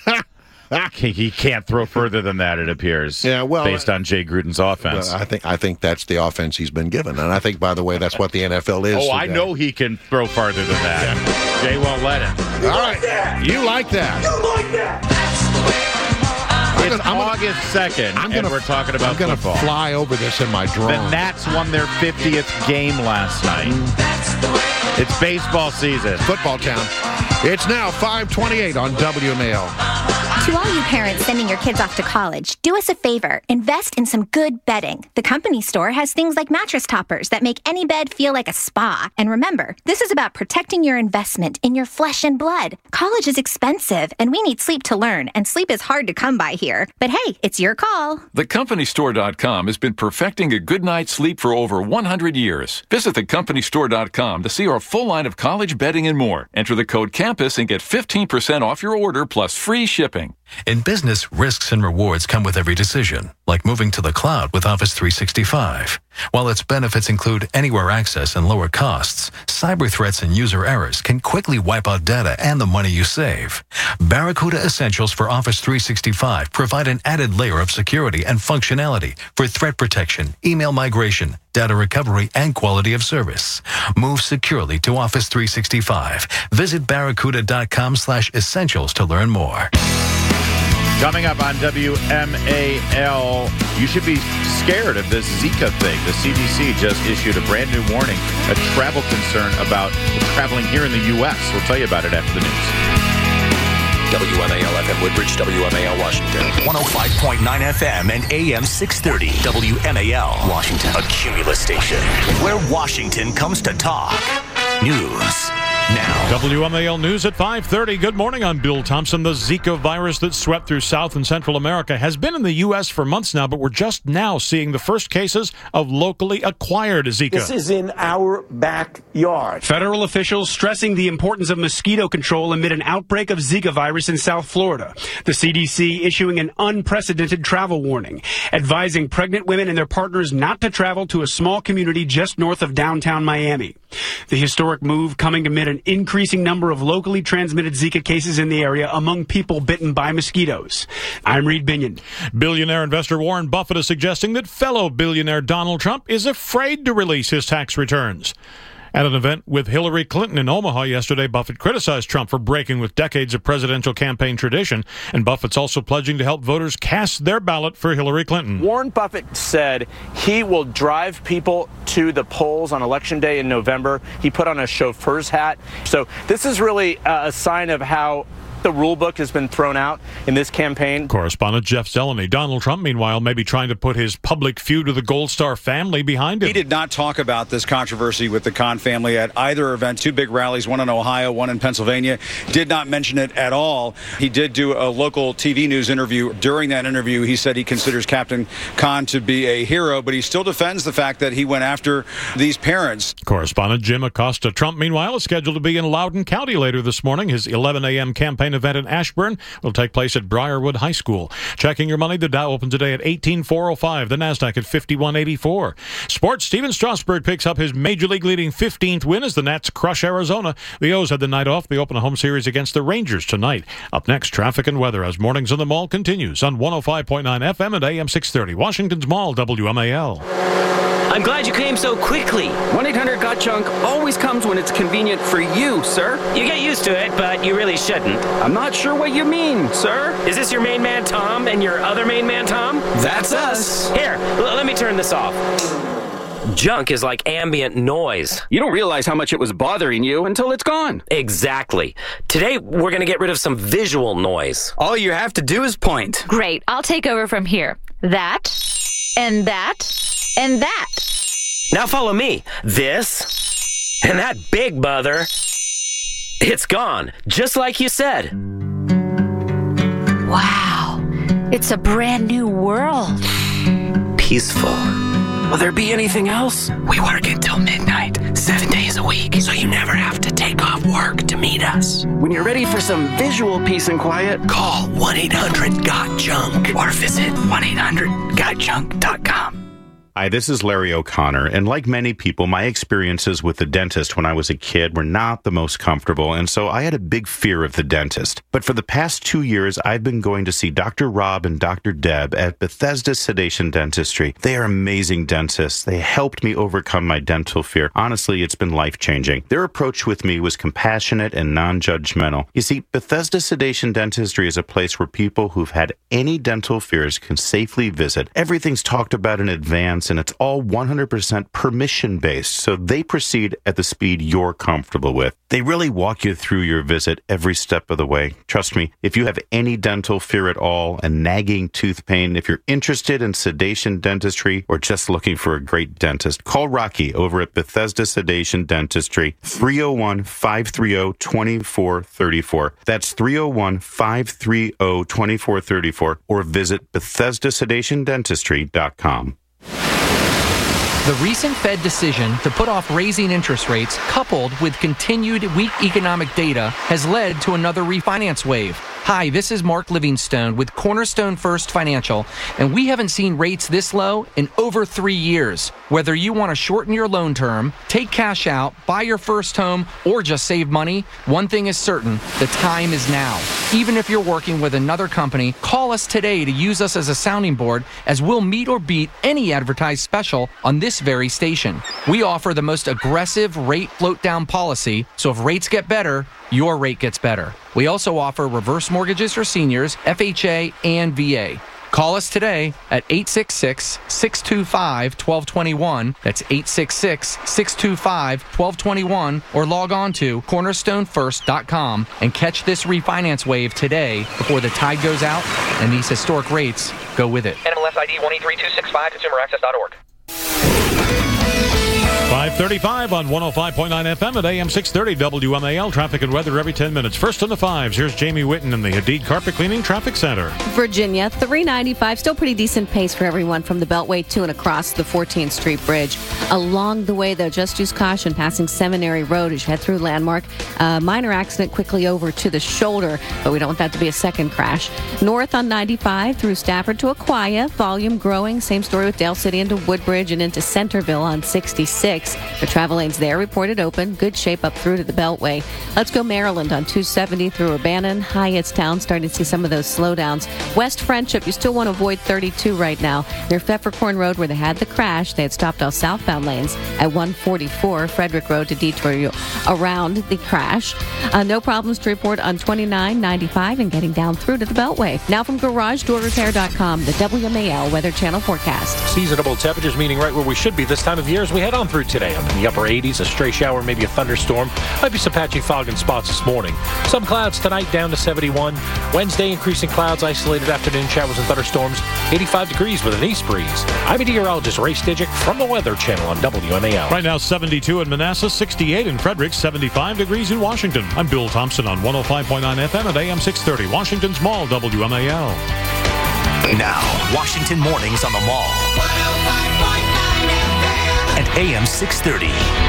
Speaker 19: he, he can't throw further than that, it appears.
Speaker 20: Yeah, well,
Speaker 19: based on Jay Gruden's offense.
Speaker 20: Well, I think. I think that's the offense he's been given, and I think, by the way, that's what the N F L is.
Speaker 19: oh, I
Speaker 20: today.
Speaker 19: know he can throw farther than that. Jay won't let him.
Speaker 20: All right, you like that?
Speaker 24: You like that?
Speaker 19: It's
Speaker 20: gonna- I'm gonna-
Speaker 19: August second,
Speaker 20: I'm
Speaker 19: and
Speaker 20: gonna-
Speaker 19: we're talking about
Speaker 20: I'm going to
Speaker 19: football.
Speaker 20: fly over this in my drone.
Speaker 19: The Nats won their fiftieth game last night. It's baseball season.
Speaker 20: Football town. It's now five twenty-eight on W M A L.
Speaker 8: To all you parents sending your kids off to college, do us a favor. Invest in some good bedding. The company store has things like mattress toppers that make any bed feel like a spa. And remember, this is about protecting your investment in your flesh and blood. College is expensive, and we need sleep to learn, and sleep is hard to come by here. But hey, it's your call.
Speaker 9: the company store dot com has been perfecting a good night's sleep for over one hundred years. Visit the company store dot com to see our full line of college bedding and more. Enter the code CAMPUS and get fifteen percent off your order plus free shipping.
Speaker 10: In business, risks and rewards come with every decision, like moving to the cloud with Office three sixty-five. While its benefits include anywhere access and lower costs, cyber threats and user errors can quickly wipe out data and the money you save. Barracuda Essentials for Office three sixty-five provide an added layer of security and functionality for threat protection, email migration, data recovery, and quality of service. Move securely to Office three sixty-five. Visit barracuda dot com slash essentials to learn more.
Speaker 19: Coming up on W M A L, you should be scared of this Zika thing. The C D C just issued a brand new warning, a travel concern about traveling here in the U S We'll tell you about it after the news.
Speaker 18: W M A L F M Woodbridge, W M A L Washington. one oh five point nine F M and A M six thirty. W M A L Washington. A Cumulus station where Washington comes to talk. News now.
Speaker 11: W M A L News at five thirty. Good morning, I'm Bill Thompson. The Zika virus that swept through South and Central America has been in the U S for months now, but we're just now seeing the first cases of locally acquired Zika.
Speaker 12: This is in our backyard.
Speaker 25: Federal officials stressing the importance of mosquito control amid an outbreak of Zika virus in South Florida. The C D C issuing an unprecedented travel warning, advising pregnant women and their partners not to travel to a small community just north of downtown Miami. The historic move coming amid an increasing number of locally transmitted Zika cases in the area among people bitten by mosquitoes. I'm Reed Binion.
Speaker 11: Billionaire investor Warren Buffett is suggesting that fellow billionaire Donald Trump is afraid to release his tax returns. At an event with Hillary Clinton in Omaha yesterday, Buffett criticized Trump for breaking with decades of presidential campaign tradition, and Buffett's also pledging to help voters cast their ballot for Hillary Clinton.
Speaker 26: Warren Buffett said he will drive people to the polls on Election Day in November. He put on a chauffeur's hat. So this is really a sign of how the rule book has been thrown out in this campaign.
Speaker 11: Correspondent Jeff Zeleny. Donald Trump, meanwhile, may be trying to put his public feud with the Gold Star family behind him.
Speaker 27: He did not talk about this controversy with the Khan family at either event. Two big rallies, one in Ohio, one in Pennsylvania. Did not mention it at all. He did do a local T V news interview. During that interview, he said he considers Captain Khan to be a hero, but he still defends the fact that he went after these parents.
Speaker 11: Correspondent Jim Acosta. Trump, meanwhile, is scheduled to be in Loudoun County later this morning. His eleven a.m. campaign event in Ashburn will take place at Briarwood High School. Checking your money, the Dow opens today at eighteen thousand four hundred five, the Nasdaq at fifty-one eighty-four. Sports, Steven Strasburg picks up his Major League leading fifteenth win as the Nats crush Arizona. The O's had the night off. They open a home series against the Rangers tonight. Up next, traffic and weather as Mornings on the Mall continues on one oh five point nine F M and A M six thirty. Washington's Mall, W M A L.
Speaker 28: I'm glad you came so quickly. one eight hundred got junk always comes when it's convenient for you, sir. You get used to it, but you really shouldn't. I'm not sure what you mean, sir. Is this your main man, Tom, and your other main man, Tom? That's us. Here, l- let me turn this off. Junk is like ambient noise. You don't realize how much it was bothering you until it's gone. Exactly. Today, we're going to get rid of some visual noise. All you have to do is point.
Speaker 29: Great. I'll take over from here. That, and that, and that.
Speaker 28: Now follow me. This, and that big bother. It's gone, just like you said.
Speaker 29: Wow. It's a brand new world.
Speaker 28: Peaceful. Will there be anything else? We work until midnight, seven days a week, so you never have to take off work to meet us. When you're ready for some visual peace and quiet, call one eight hundred got junk or visit one eight hundred got junk dot com.
Speaker 23: Hi, this is Larry O'Connor, and like many people, my experiences with the dentist when I was a kid were not the most comfortable, and so I had a big fear of the dentist. But for the past two years, I've been going to see Doctor Rob and Doctor Deb at Bethesda Sedation Dentistry. They are amazing dentists. They helped me overcome my dental fear. Honestly, it's been life-changing. Their approach with me was compassionate and non-judgmental. You see, Bethesda Sedation Dentistry is a place where people who've had any dental fears can safely visit. Everything's talked about in advance. months, and it's all one hundred percent permission-based, so they proceed at the speed you're comfortable with. They really walk you through your visit every step of the way. Trust me, if you have any dental fear at all, and nagging tooth pain, if you're interested in sedation dentistry or just looking for a great dentist, call Rocky over at Bethesda Sedation Dentistry, three oh one, five three oh, two four three four. That's three oh one, five three oh, two four three four, or visit Bethesda Sedation Dentistry dot com.
Speaker 1: The recent Fed decision to put off raising interest rates, coupled with continued weak economic data, has led to another refinance wave. Hi, this is Mark Livingstone with Cornerstone First Financial, and we haven't seen rates this low in over three years. Whether you want to shorten your loan term, take cash out, buy your first home, or just save money, one thing is certain, the time is now. Even if you're working with another company, call us today to use us as a sounding board, as we'll meet or beat any advertised special on this very station. We offer the most aggressive rate float down policy, so if rates get better, your rate gets better. We also offer reverse mortgages for seniors, F H A, and V A. Call us today at eight six six, six two five, one two two one. That's eight six six, six two five, one two two one. Or log on to cornerstone first dot com and catch this refinance wave today before the tide goes out and these historic rates go with it.
Speaker 2: N M L S I D one eight three two six five, consumer access dot org.
Speaker 11: five thirty-five on one oh five point nine F M at A M six thirty W M A L. Traffic and weather every ten minutes. First on the fives, here's Jamie Witten in the Hadid Carpet Cleaning Traffic Center.
Speaker 16: Virginia, three ninety-five, still pretty decent pace for everyone from the Beltway to and across the fourteenth Street Bridge. Along the way, though, just use caution passing Seminary Road as you head through Landmark. Uh, minor accident quickly over to the shoulder, but we don't want that to be a second crash. North on ninety-five through Stafford to Aquia, volume growing. Same story with Dale City into Woodbridge and into Centerville on sixty-six. The travel lanes there reported open. Good shape up through to the Beltway. Let's go Maryland on two seventy through Urbanon. Hyattstown starting to see some of those slowdowns. West Friendship, you still want to avoid thirty-two right now. Near Pfefferkorn Road where they had the crash, they had stopped all southbound lanes at one forty-four. Frederick Road to detour you around the crash. Uh, no problems to report on twenty-nine, ninety-five and getting down through to the Beltway. Now from garage door repair dot com, the W M A L Weather Channel forecast.
Speaker 17: Seasonable temperatures, meaning right where we should be this time of year as we head on through today. Up in the upper eighties, a stray shower, maybe a thunderstorm. Might be some patchy fog in spots this morning. Some clouds tonight, down to seventy-one. Wednesday, increasing clouds, isolated afternoon showers and thunderstorms. eighty-five degrees with an east breeze. I'm meteorologist Ray Stidgick from the Weather Channel on W M A L.
Speaker 11: Right now, seventy-two in Manassas, sixty-eight in Frederick, seventy-five degrees in Washington. I'm Bill Thompson on one oh five point nine F M at A M six thirty. Washington's Mall, W M A L.
Speaker 18: Now, Washington Mornings on the Mall. At A M six thirty.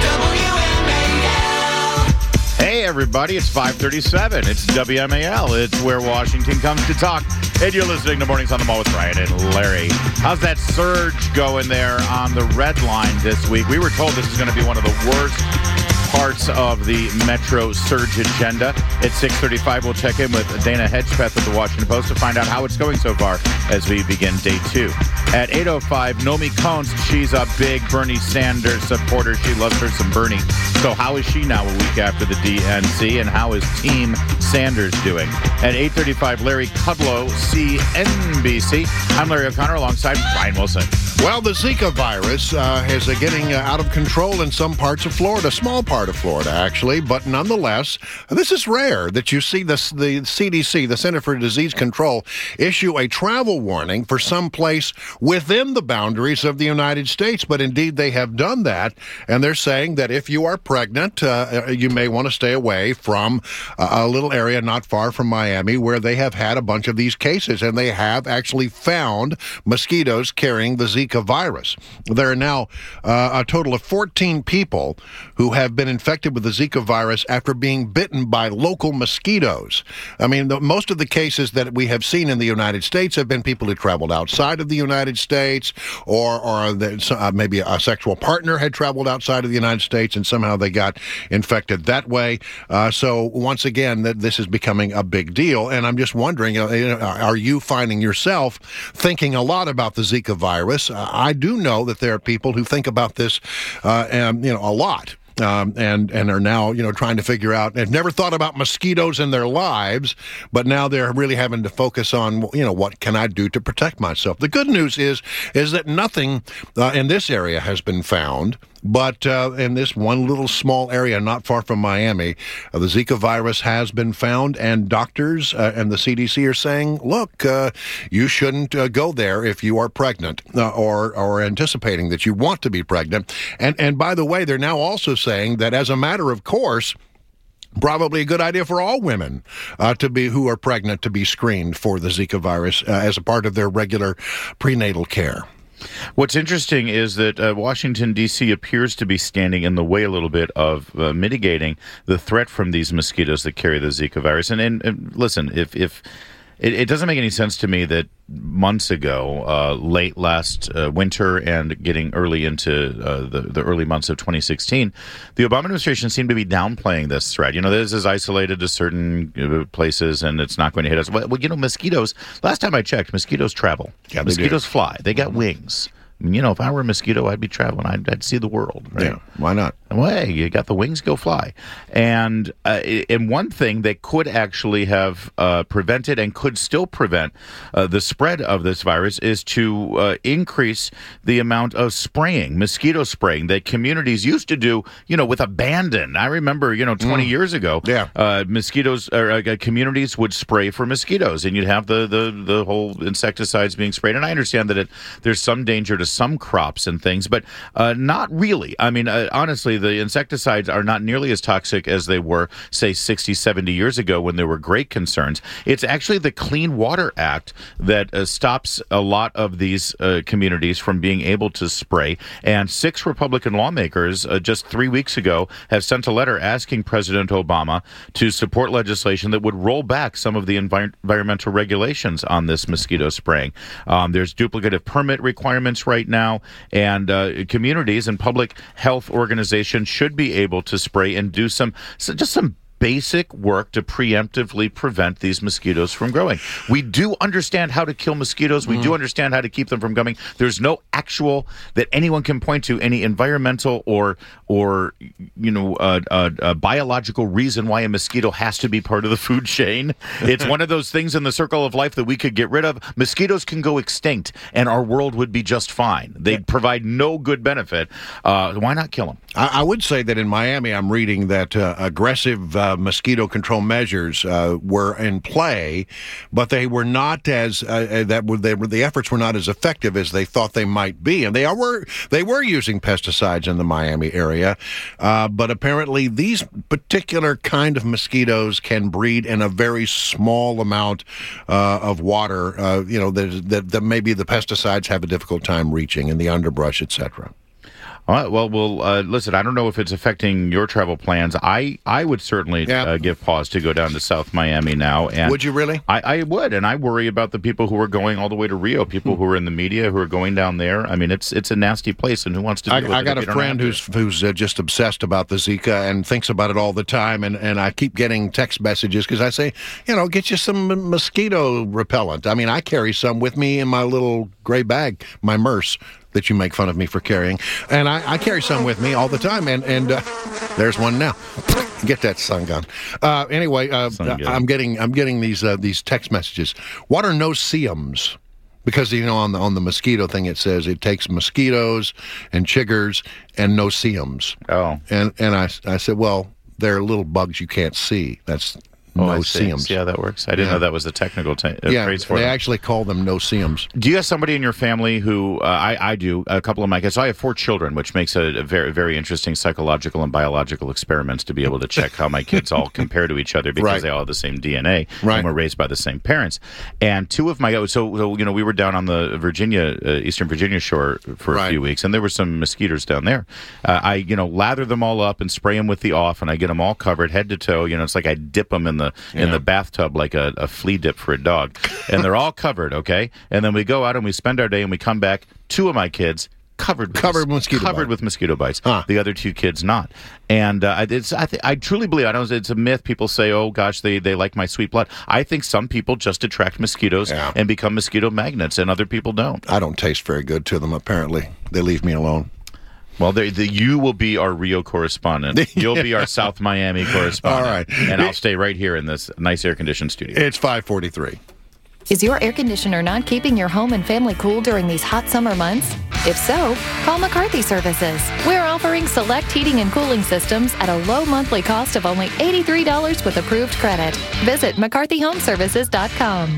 Speaker 19: Hey, everybody, it's five thirty-seven. It's W M A L. It's where Washington comes to talk. And you're listening to Mornings on the Mall with Ryan and Larry. How's that surge going there on the red line this week? We were told this is going to be one of the worst parts of the Metro surge agenda. At six thirty-five, we'll check in with Dana Hedgepeth of the Washington Post to find out how it's going so far as we begin day two. At eight oh five, Nomi Combs, she's a big Bernie Sanders supporter. She loves her some Bernie. So how is she now a week after the D N C, and how is Team Sanders doing? At eight thirty-five, Larry Kudlow, C N B C. I'm Larry O'Connor alongside Brian Wilson.
Speaker 20: Well, the Zika virus uh, is uh, getting uh, out of control in some parts of Florida, a small part of Florida, actually, but nonetheless, this is rare that you see this, the C D C, the Center for Disease Control, issue a travel warning for some place within the boundaries of the United States, but indeed they have done that, and they're saying that if you are pregnant, uh, you may want to stay away from a little area not far from Miami where they have had a bunch of these cases, and they have actually found mosquitoes carrying the Zika virus. There are now uh, a total of fourteen people who have been infected with the Zika virus after being bitten by local mosquitoes. I mean, the, most of the cases that we have seen in the United States have been people who traveled outside of the United States, or, or the, uh, maybe a sexual partner had traveled outside of the United States and somehow they got infected that way. Uh, so once again, that this is becoming a big deal. And I'm just wondering, uh, are you finding yourself thinking a lot about the Zika virus? Uh, I do know that there are people who think about this, uh, and, you know, a lot. um, and and are now you know trying to figure out. They've never thought about mosquitoes in their lives, but now they're really having to focus on you know what can I do to protect myself. The good news is is that nothing uh, in this area has been found. But uh, in this one little small area not far from Miami, uh, the Zika virus has been found, and doctors uh, and the C D C are saying, look, uh, you shouldn't uh, go there if you are pregnant uh, or or anticipating that you want to be pregnant. And, and by the way, they're now also saying that as a matter of course, probably a good idea for all women uh, to be who are pregnant to be screened for the Zika virus uh, as a part of their regular prenatal care.
Speaker 23: What's interesting is that uh, Washington, D C appears to be standing in the way a little bit of uh, mitigating the threat from these mosquitoes that carry the Zika virus. And, and, and listen, if, if it, it doesn't make any sense to me that months ago, uh, late last uh, winter and getting early into uh, the, the early months of twenty sixteen, the Obama administration seemed to be downplaying this threat. You know, this is isolated to certain uh, places and it's not going to hit us. Well, you know, mosquitoes, last time I checked, mosquitoes travel.
Speaker 20: Yeah, they
Speaker 23: mosquitoes
Speaker 20: do.
Speaker 23: fly. They got wings. I mean, you know, if I were a mosquito, I'd be traveling. I'd, I'd see the world. Right?
Speaker 20: Yeah, why not?
Speaker 23: Well, hey, you got the wings, go fly. And uh, and one thing that could actually have uh, prevented and could still prevent uh, the spread of this virus is to uh, increase the amount of spraying, mosquito spraying that communities used to do, you know, with abandon. I remember, you know, twenty mm. years ago,
Speaker 20: yeah.
Speaker 23: uh, mosquitoes or uh, communities would spray for mosquitoes, and you'd have the, the, the whole insecticides being sprayed. And I understand that it, there's some danger to some crops and things, but uh, not really. I mean, uh, honestly, the insecticides are not nearly as toxic as they were, say, sixty, seventy years ago when there were great concerns. It's actually the Clean Water Act that uh, stops a lot of these uh, communities from being able to spray. And six Republican lawmakers uh, just three weeks ago have sent a letter asking President Obama to support legislation that would roll back some of the envir- environmental regulations on this mosquito spraying. Um, there's duplicative permit requirements right now, and uh, communities and public health organizations should be able to spray and do some so just some basic work to preemptively prevent these mosquitoes from growing. We do understand how to kill mosquitoes. We mm. do understand how to keep them from coming. There's no actual that anyone can point to any environmental or or you know uh, uh, uh, biological reason why a mosquito has to be part of the food chain. It's one of those things in the circle of life that we could get rid of. Mosquitoes can go extinct, and our world would be just fine. They provide no good benefit. Uh, why not kill them?
Speaker 20: I, I would say that in Miami, I'm reading that uh, aggressive uh, mosquito control measures uh, were in play, but they were not as uh, that were, they were the efforts were not as effective as they thought they might be, and they are were they were using pesticides in the Miami area, uh, but apparently these particular kind of mosquitoes can breed in a very small amount uh, of water. Uh, you know that, that that maybe the pesticides have a difficult time reaching in the underbrush, et cetera.
Speaker 23: All right, well, well, uh, listen, I don't know if it's affecting your travel plans. I, I would certainly yeah. uh, give pause to go down to South Miami now. And
Speaker 20: would you really?
Speaker 23: I, I would, and I worry about the people who are going all the way to Rio, people hmm. who are in the media who are going down there. I mean, it's it's a nasty place, and who wants to do
Speaker 20: I,
Speaker 23: it?
Speaker 20: I got a friend who's who's uh, just obsessed about the Zika and thinks about it all the time, and, and I keep getting text messages because I say, you know, get you some mosquito repellent. I mean, I carry some with me in my little gray bag, my Merce, that you make fun of me for carrying. And I, I carry some with me all the time, and, and uh, there's one now. Get that sun gun. Uh, anyway, uh, I'm getting I'm getting these uh, these text messages. What are no-see-ums? Because, you know, on the on the mosquito thing, it says it takes mosquitoes and chiggers and no-see-ums.
Speaker 23: Oh.
Speaker 20: And, and I, I said, well, they're little bugs you can't see. That's
Speaker 23: Oh,
Speaker 20: no-see-ums.
Speaker 23: See how that works? I didn't
Speaker 20: yeah.
Speaker 23: know that was the technical t- uh,
Speaker 20: yeah,
Speaker 23: phrase for
Speaker 20: they
Speaker 23: them.
Speaker 20: actually call them no-see-ums.
Speaker 23: Do you have somebody in your family who, uh, I, I do, a couple of my kids, so I have four children, which makes a, a very very interesting psychological and biological experiments to be able to check how my kids all compare to each other because
Speaker 20: right.
Speaker 23: they all have the same D N A
Speaker 20: right.
Speaker 23: and were raised by the same parents. And two of my, so, so you know, we were down on the Virginia, uh, Eastern Virginia shore for a
Speaker 20: right.
Speaker 23: few weeks, and there were some mosquitoes down there. Uh, I, you know, lather them all up and spray them with the off, and I get them all covered head to toe. You know, it's like I dip them in the
Speaker 20: yeah.
Speaker 23: in the bath tub like a, a flea dip for a dog, and they're all covered, okay? And then we go out and we spend our day, and we come back, two of my kids covered with
Speaker 20: covered
Speaker 23: mos-
Speaker 20: mosquito
Speaker 23: covered
Speaker 20: bite.
Speaker 23: with mosquito bites.
Speaker 20: Huh.
Speaker 23: The other two kids not. And uh, it's I, th- I truly believe, I don't know, it's a myth. People say, oh gosh, they, they like my sweet blood. I think some people just attract mosquitoes
Speaker 20: yeah.
Speaker 23: and become mosquito magnets, and other people don't.
Speaker 20: I don't taste very good to them, apparently. They leave me alone.
Speaker 19: Well, the, the, you will be our Rio correspondent. You'll be our South Miami correspondent.
Speaker 20: All right.
Speaker 19: And I'll stay right here in this nice air-conditioned studio.
Speaker 20: It's five forty-three.
Speaker 3: Is your air conditioner not keeping your home and family cool during these hot summer months? If so, call McCarthy Services. We're offering select heating and cooling systems at a low monthly cost of only eighty-three dollars with approved credit. Visit McCarthy Home Services dot com.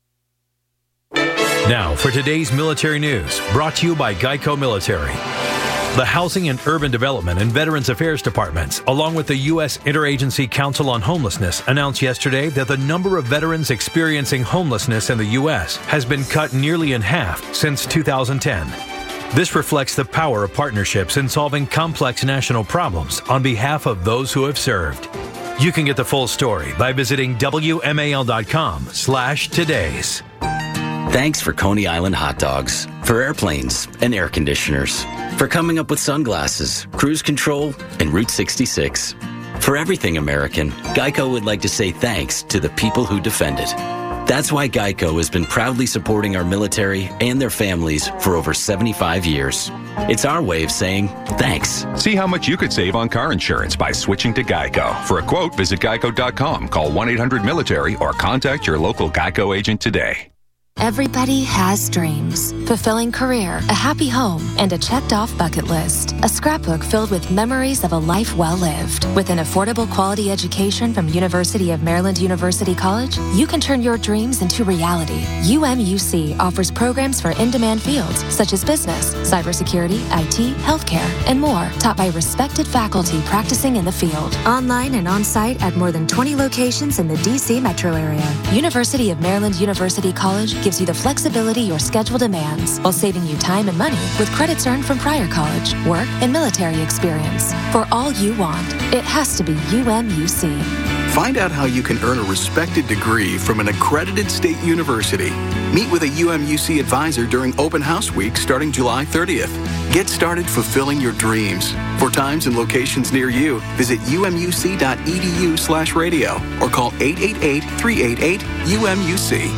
Speaker 4: Now for today's military news, brought to you by Geico Military. The Housing and Urban Development and Veterans Affairs Departments, along with the U S Interagency Council on Homelessness, announced yesterday that the number of veterans experiencing homelessness in the U S has been cut nearly in half since two thousand ten. This reflects the power of partnerships in solving complex national problems on behalf of those who have served. You can get the full story by visiting W M A L dot com slash today's.
Speaker 5: Thanks for Coney Island hot dogs, for airplanes and air conditioners, for coming up with sunglasses, cruise control, and Route sixty-six. For everything American, Geico would like to say thanks to the people who defend it. That's why Geico has been proudly supporting our military and their families for over seventy-five years. It's our way of saying thanks.
Speaker 6: See how much you could save on car insurance by switching to Geico. For a quote, visit geico dot com, call one eight hundred military, or contact your local Geico agent today.
Speaker 13: Everybody has dreams. Fulfilling career, a happy home, and a checked-off bucket list. A scrapbook filled with memories of a life well lived. With an affordable quality education from University of Maryland University College, you can turn your dreams into reality. U M U C offers programs for in-demand fields such as business, cybersecurity, I T, healthcare, and more, taught by respected faculty practicing in the field. Online and on-site at more than twenty locations in the D C metro area. University of Maryland University College gives you the flexibility your schedule demands while saving you time and money with credits earned from prior college, work, and military experience. For all you want, it has to be U M U C.
Speaker 14: Find out how you can earn a respected degree from an accredited state university. Meet with a U M U C advisor during Open House Week starting July thirtieth. Get started fulfilling your dreams. For times and locations near you, visit U M U C dot E D U slash radio or call eight eight eight, three eight eight, U M U C.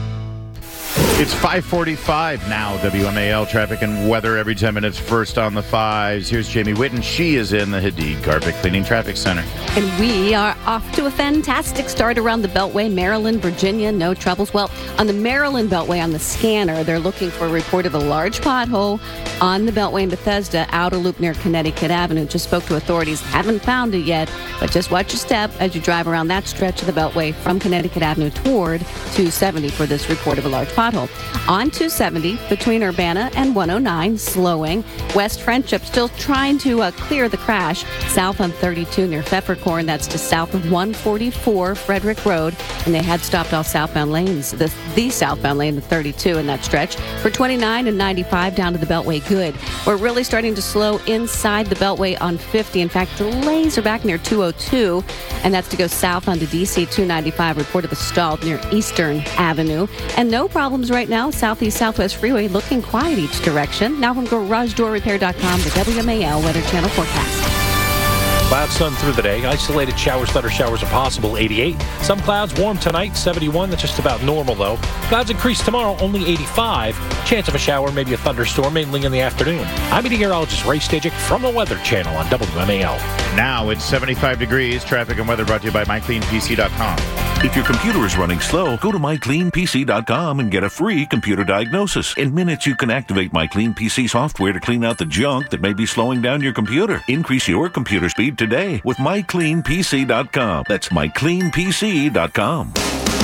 Speaker 19: It's five forty-five now, W M A L traffic and weather every ten minutes, first on the fives. Here's Jamie Whitten. She is in the Hadid Carpet Cleaning Traffic Center.
Speaker 16: And we are off to a fantastic start around the Beltway, Maryland, Virginia, no troubles. Well, on the Maryland Beltway, on the scanner, they're looking for a report of a large pothole on the Beltway in Bethesda, outer loop near Connecticut Avenue. Just spoke to authorities, haven't found it yet, but just watch your step as you drive around that stretch of the Beltway from Connecticut Avenue toward two seventy for this report of a large pothole. On two seventy, between Urbana and one oh nine, slowing. West Friendship still trying to uh, clear the crash. South on thirty-two near Pfefferkorn, that's to south of one forty-four Frederick Road. And they had stopped all southbound lanes, the, the southbound lane, the thirty-two in that stretch. For twenty-nine and ninety-five down to the Beltway, good. We're really starting to slow inside the Beltway on fifty. In fact, delays are back near two oh two. And that's to go south onto D C two ninety-five. Report of a stall near Eastern Avenue. And no problems right now. Southeast Southwest Freeway looking quiet each direction. Now from garage door repair dot com, the W M A L Weather Channel forecast.
Speaker 17: Clouds sun through the day. Isolated showers, thunder showers are possible, eighty-eight. Some clouds, warm tonight, seventy-one. That's just about normal, though. Clouds increase tomorrow, only eighty-five. Chance of a shower, maybe a thunderstorm, mainly in the afternoon. I'm meteorologist Ray Stajic from the Weather Channel on W M A L.
Speaker 19: Now it's seventy-five degrees. Traffic and weather brought to you by my clean P C dot com.
Speaker 7: If your computer is running slow, go to my clean P C dot com and get a free computer diagnosis. In minutes, you can activate MyCleanPC software to clean out the junk that may be slowing down your computer. Increase your computer speed today with my clean P C dot com. That's my clean P C dot com.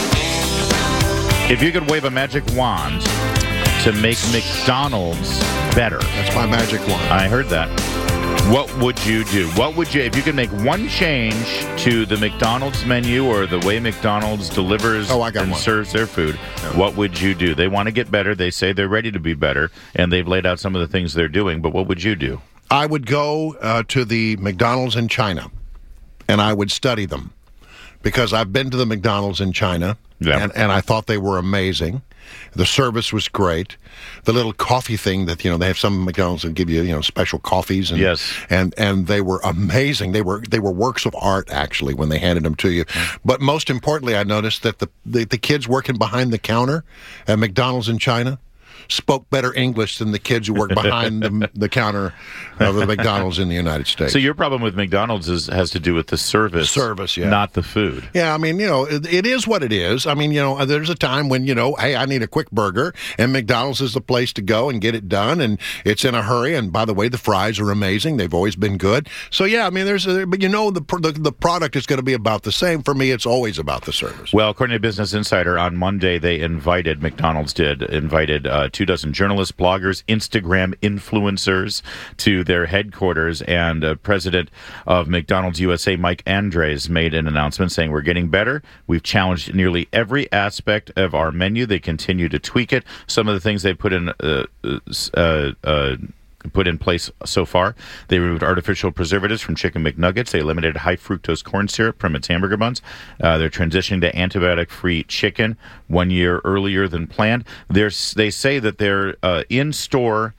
Speaker 19: If you could wave a magic wand to make McDonald's better.
Speaker 20: That's my magic wand.
Speaker 19: I heard that. What would you do? What would you, if you could make one change to the McDonald's menu or the way McDonald's delivers
Speaker 20: oh, I got
Speaker 19: and
Speaker 20: one.
Speaker 19: serves their food,
Speaker 20: Yeah.
Speaker 19: what would you do? They want to get better. They say they're ready to be better, and they've laid out some of the things they're doing, but what would you do?
Speaker 20: I would go uh, to the McDonald's in China, and I would study them, because I've been to the McDonald's in China,
Speaker 19: Yeah.
Speaker 20: and, and I thought they were amazing. The service was great. The little coffee thing that, you know, they have some McDonald's that give you, you know, special coffees. And,
Speaker 19: Yes.
Speaker 20: And, and they were amazing. They were they were works of art, actually, when they handed them to you. But most importantly, I noticed that the, the, the kids working behind the counter at McDonald's in China, spoke better English than the kids who work behind the, the counter of the McDonald's in the United States.
Speaker 23: So your problem with McDonald's is has to do with the service,
Speaker 20: service, yeah,
Speaker 23: not the food.
Speaker 20: Yeah, I mean, you know, it, it is what it is. I mean, you know, there's a time when, you know, hey, I need a quick burger, and McDonald's is the place to go and get it done, and it's in a hurry. And by the way, the fries are amazing; they've always been good. So yeah, I mean, there's, a, but you know, the, the the product is going to be about the same. For me, it's always about the service.
Speaker 23: Well, according to Business Insider, on Monday they invited McDonald's did invited uh, two dozen journalists, bloggers, Instagram influencers to their headquarters, and uh, President of McDonald's U S A, Mike Andres, made an announcement saying, "We're getting better. We've challenged nearly every aspect of our menu. They continue to tweak it. Some of the things they put in uh, uh, uh, put in place so far: they removed artificial preservatives from chicken McNuggets. They eliminated high fructose corn syrup from its hamburger buns. Uh, they're transitioning to antibiotic-free chicken one year earlier than planned. They're, they say that their uh, in-store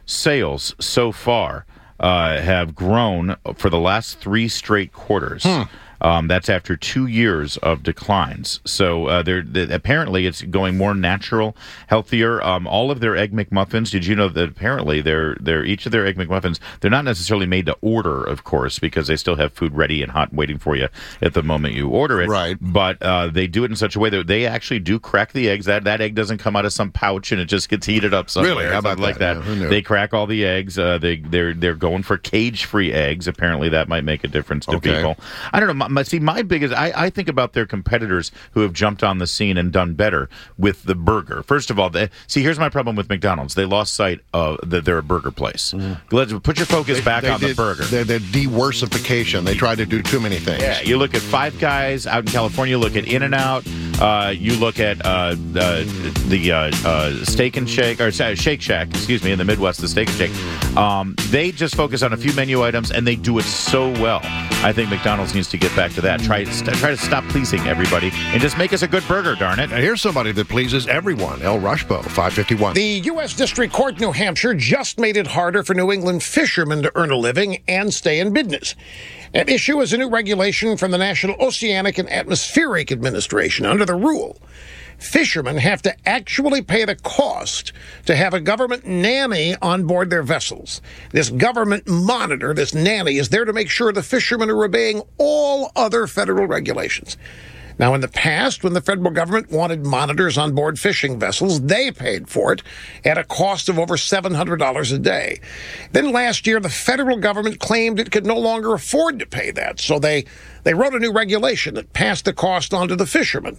Speaker 23: sales so far uh, have grown for the last three straight quarters. Hmm. Um, that's after two years of declines. So uh, they're, they, apparently it's going more natural, healthier. Um, all of their Egg McMuffins, did you know that apparently they're, they're, each of their Egg McMuffins, they're not necessarily made to order, of course, because they still have food ready and hot waiting for you at the moment you order it.
Speaker 20: Right.
Speaker 23: But uh, they do it in such a way that they actually do crack the eggs. That that egg doesn't come out of some pouch and it just gets heated up somewhere.
Speaker 20: Really? How about
Speaker 23: like
Speaker 20: that?
Speaker 23: that?
Speaker 20: Yeah, who knew?
Speaker 23: They crack all the eggs. Uh, they, they're, they're going for cage-free eggs. Apparently that might make a difference to
Speaker 20: Okay.
Speaker 23: people. I don't know. My, my, see, my biggest, I, I think about their competitors who have jumped on the scene and done better with the burger. First of all, they, see, here's my problem with McDonald's. They lost sight of that they're a burger place. Mm. Let's put your focus
Speaker 20: They-
Speaker 23: back
Speaker 20: they
Speaker 23: on the
Speaker 20: did-
Speaker 23: burger.
Speaker 20: They're, they're de-worsification. They tried to do too many things.
Speaker 23: Yeah, you look at Five Guys out in California. Look at In-N-Out. Uh, you look at uh, uh, the uh, uh, Steak and Shake or uh, Shake Shack. Excuse me, in the Midwest, the Steak and Shake. Um, they just focus on a few menu items and they do it so well. I think McDonald's needs to get back to that. Try st- try to stop pleasing everybody and just make us a good burger. Darn it!
Speaker 20: Now, here's somebody that pleases everyone. El Rushbo, five fifty-one.
Speaker 8: The U S District Court, New Hampshire, just made it harder for New England fishermen to earn a living and stay in business. At issue is a new regulation from the National Oceanic and Atmospheric Administration. Under the rule, fishermen have to actually pay the cost to have a government nanny on board their vessels. This government monitor, this nanny, is there to make sure the fishermen are obeying all other federal regulations. Now, in the past, when the federal government wanted monitors on board fishing vessels, they paid for it at a cost of over seven hundred dollars a day. Then last year, the federal government claimed it could no longer afford to pay that, so they, they wrote a new regulation that passed the cost on to the fishermen.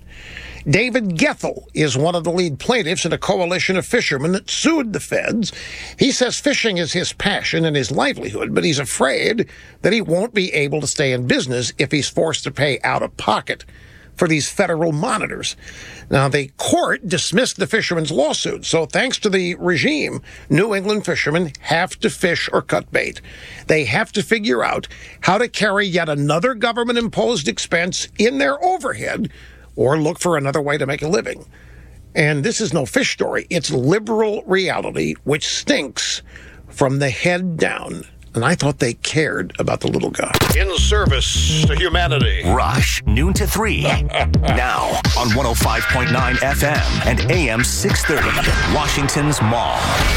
Speaker 8: David Gethel is one of the lead plaintiffs in a coalition of fishermen that sued the feds. He says fishing is his passion and his livelihood, but he's afraid that he won't be able to stay in business if he's forced to pay out of pocket for these federal monitors. Now, the court dismissed the fishermen's lawsuit, so thanks to the regime, New England fishermen have to fish or cut bait. They have to figure out how to carry yet another government-imposed expense in their overhead or look for another way to make a living. And this is no fish story. It's liberal reality, which stinks from the head down. And I thought they cared about the little guy.
Speaker 9: In service to humanity.
Speaker 18: Rush, noon to three. Now on one oh five point nine F M and A M six thirty. Washington's Mall.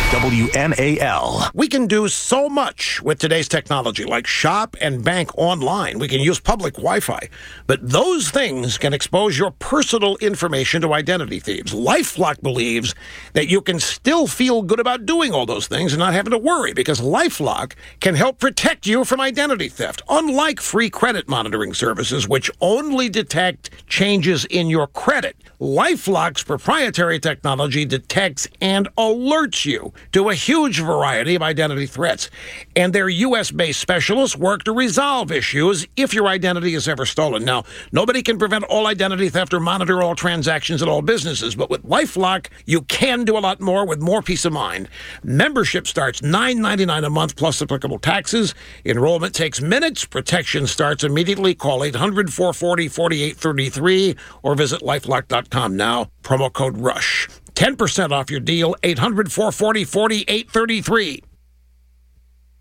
Speaker 18: W M A L.
Speaker 8: We can do so much with today's technology, like shop and bank online. We can use public Wi-Fi. But those things can expose your personal information to identity thieves. LifeLock believes that you can still feel good about doing all those things and not having to worry, because LifeLock can help protect you from identity theft. Unlike free credit monitoring services, which only detect changes in your credit, LifeLock's proprietary technology detects and alerts you to a huge variety of identity threats. And their U S-based specialists work to resolve issues if your identity is ever stolen. Now, nobody can prevent all identity theft or monitor all transactions at all businesses, but with LifeLock, you can do a lot more with more peace of mind. Membership starts nine ninety-nine a month plus applicable taxes. Enrollment takes minutes. Protection starts immediately. Call eight hundred, four four zero, four eight three three or visit lifelock dot com now. Promo code RUSH. ten percent off your deal. eight hundred, four four zero, four eight three three.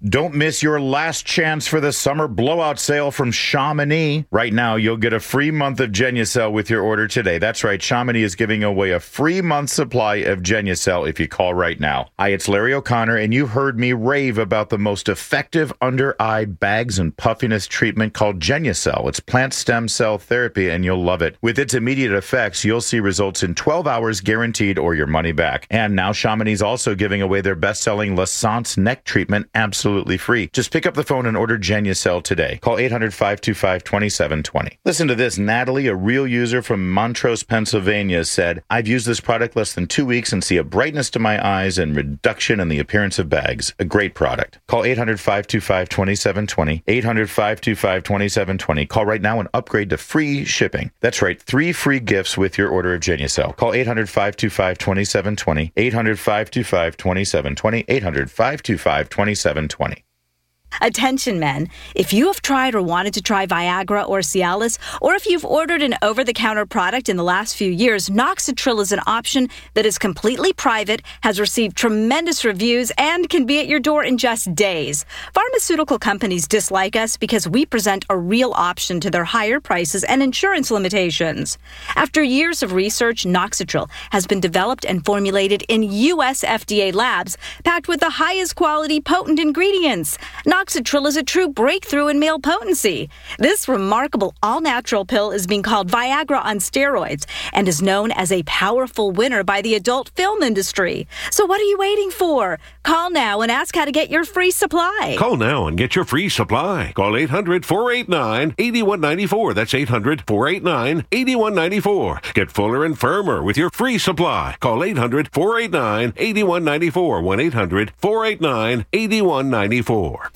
Speaker 23: Don't miss your last chance for the summer blowout sale from Chamonix. Right now, you'll get a free month of Genucel with your order today. That's right, Chamonix is giving away a free month supply of Genucel if you call right now. Hi, it's Larry O'Connor, and you've heard me rave about the most effective under-eye bags and puffiness treatment called Genucel. It's plant stem cell therapy, and you'll love it. With its immediate effects, you'll see results in twelve hours guaranteed or your money back. And now Chamonix is also giving away their best-selling Lasance neck treatment absolutely free. Just pick up the phone and order Genucel today. Call eight hundred, five two five, two seven two zero. Listen to this. Natalie, a real user from Montrose, Pennsylvania, said, I've used this product less than two weeks and see a brightness to my eyes and reduction in the appearance of bags. A great product. Call eight hundred, five two five, two seven two zero. eight hundred, five two five, two seven two zero. Call right now and upgrade to free shipping. That's right. Three free gifts with your order of Genucel. Call eight hundred, five two five, two seven two zero. eight hundred, five two five, two seven two zero. eight hundred, five two five, two seven two zero.
Speaker 10: Attention men, if you have tried or wanted to try Viagra or Cialis, or if you've ordered an over-the-counter product in the last few years, Noxitril is an option that is completely private, has received tremendous reviews, and can be at your door in just days. Pharmaceutical companies dislike us because we present a real option to their higher prices and insurance limitations. After years of research, Noxitril has been developed and formulated in U S F D A labs, packed with the highest quality potent ingredients. Noxitril is a true breakthrough in male potency. This remarkable all-natural pill is being called Viagra on steroids and is known as a powerful winner by the adult film industry. So what are you waiting for? Call now and ask how to get your free supply.
Speaker 7: Call now and get your free supply. Call eight hundred, four eight nine, eight one nine four. That's eight hundred, four eight nine, eight one nine four. Get fuller and firmer with your free supply. Call eight hundred, four eight nine, eight one nine four. one eight hundred, four eight nine, eight one nine four.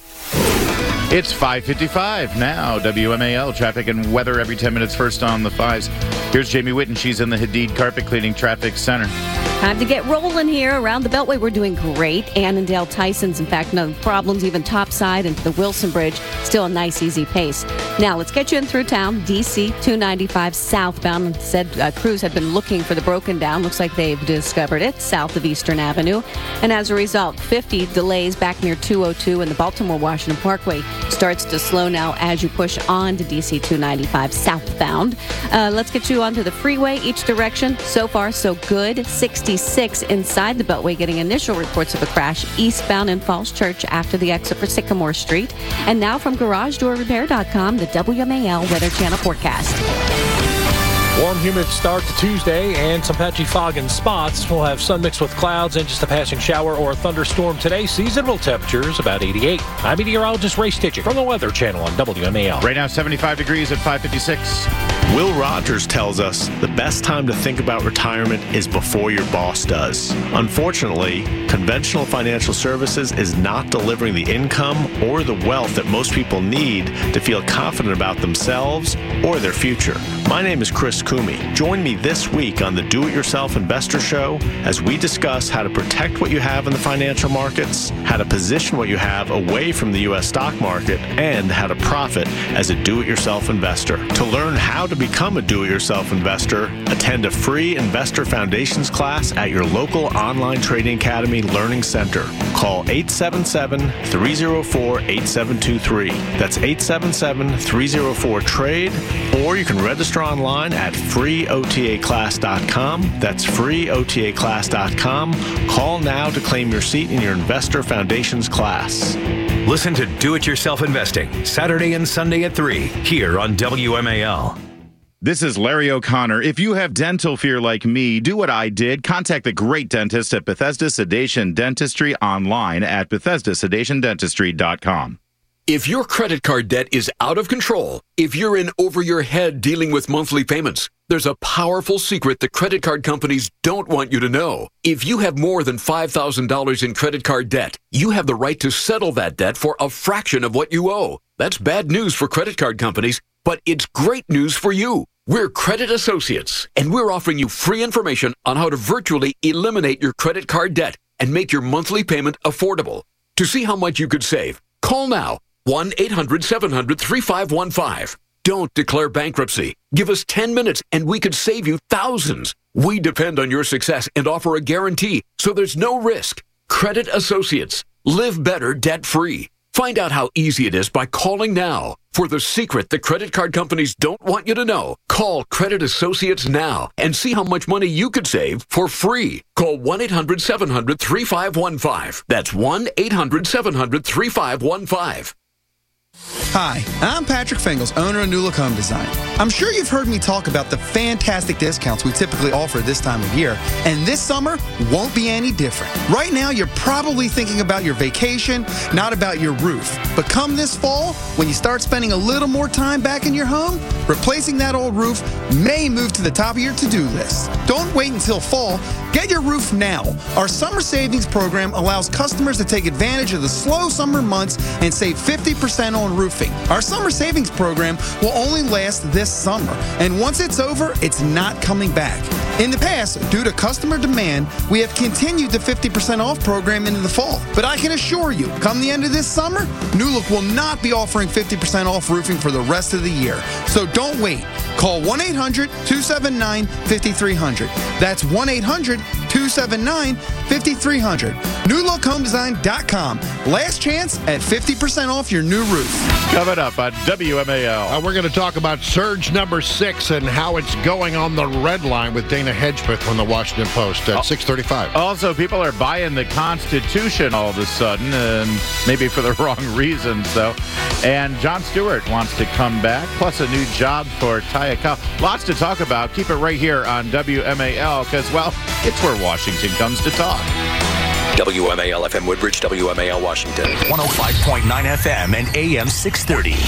Speaker 19: It's five fifty-five now. W M A L traffic and weather every ten minutes. First on the fives. Here's Jamie Whitten. She's in the Hadid Carpet Cleaning Traffic Center.
Speaker 16: Time to get rolling here around the Beltway. We're doing great. Annandale, Tyson's, in fact, no problems, even topside into the Wilson Bridge. Still a nice, easy pace. Now, let's get you in through town. D C two ninety-five southbound. Said uh, crews had been looking for the broken down. Looks like they've discovered it south of Eastern Avenue. And as a result, fifty delays back near two oh two, and the Baltimore-Washington Parkway starts to slow now as you push on to D C two ninety-five southbound. Uh, let's get you onto the freeway each direction. So far, so good. sixty-six inside the Beltway, getting initial reports of a crash eastbound in Falls Church after the exit for Sycamore Street. And now from Garage Door Repair dot com, the W M A L Weather Channel forecast.
Speaker 17: Warm, humid start to Tuesday and some patchy fog in spots. We'll have sun mixed with clouds and just a passing shower or a thunderstorm today. Seasonable temperatures about eighty-eight. I'm meteorologist Ray Stitchett from the Weather Channel on W M A L.
Speaker 19: Right now, seventy-five degrees at five fifty-six.
Speaker 12: Will Rogers tells us the best time to think about retirement is before your boss does. Unfortunately, conventional financial services is not delivering the income or the wealth that most people need to feel confident about themselves or their future. My name is Chris Kumi. Join me this week on the Do-It-Yourself Investor Show as we discuss how to protect what you have in the financial markets, how to position what you have away from the U S stock market, and how to profit as a do-it-yourself investor. To learn how to become a do-it-yourself investor, attend a free Investor Foundations class at your local online trading academy learning center. Call eight seven seven, three oh four, eight seven two three. That's eight seven seven, three oh four, trade, or you can register online at free O T A class dot com. That's free O T A class dot com. Call now to claim your seat in your Investor Foundations class.
Speaker 18: Listen to Do It Yourself Investing, Saturday and Sunday at three, here on W M A L.
Speaker 19: This is Larry O'Connor. If you have dental fear like me, do what I did. Contact the great dentist at Bethesda Sedation Dentistry online at Bethesda Sedation Dentistry dot com.
Speaker 15: If your credit card debt is out of control, if you're in over your head dealing with monthly payments, there's a powerful secret that credit card companies don't want you to know. If you have more than five thousand dollars in credit card debt, you have the right to settle that debt for a fraction of what you owe. That's bad news for credit card companies, but it's great news for you. We're Credit Associates, and we're offering you free information on how to virtually eliminate your credit card debt and make your monthly payment affordable. To see how much you could save, call now, one eight hundred, seven hundred, three five one five. Don't declare bankruptcy. Give us ten minutes and we could save you thousands. We depend on your success and offer a guarantee, so there's no risk. Credit Associates. Live better debt-free. Find out how easy it is by calling now. For the secret the credit card companies don't want you to know, call Credit Associates now and see how much money you could save for free. Call one eight hundred seven hundred thirty-five fifteen. That's one eight hundred seven hundred thirty-five fifteen.
Speaker 1: Hi, I'm Patrick Fingles, owner of New Look Home Design. I'm sure you've heard me talk about the fantastic discounts we typically offer this time of year, and this summer won't be any different. Right now, you're probably thinking about your vacation, not about your roof. But come this fall, when you start spending a little more time back in your home, replacing that old roof may move to the top of your to-do list. Don't wait until fall. Get your roof now. Our summer savings program allows customers to take advantage of the slow summer months and save fifty percent on roofing. Our summer savings program will only last this summer, and once it's over, it's not coming back. In the past, due to customer demand, we have continued the fifty percent off program into the fall. But I can assure you, come the end of this summer, New Look will not be offering fifty percent off roofing for the rest of the year. So don't wait. Call one eight hundred two seven nine five three zero zero. That's one eight hundred two seven nine five three zero zero. new look home design dot com. Last chance at fifty percent off your new roof.
Speaker 19: Coming up on W M A L.
Speaker 20: Uh, we're going to talk about surge number six and how it's going on the red line with Dana Hedgepeth from the Washington Post at six thirty-five.
Speaker 19: Also, people are buying the Constitution all of a sudden, and maybe for the wrong reasons, though. And Jon Stewart wants to come back, plus a new job for Taya Cow. Lots to talk about. Keep it right here on W M A L because, well, it's where Washington comes to talk.
Speaker 18: W M A L F M Woodbridge, W M A L Washington. one oh five point nine F M and A M six thirty.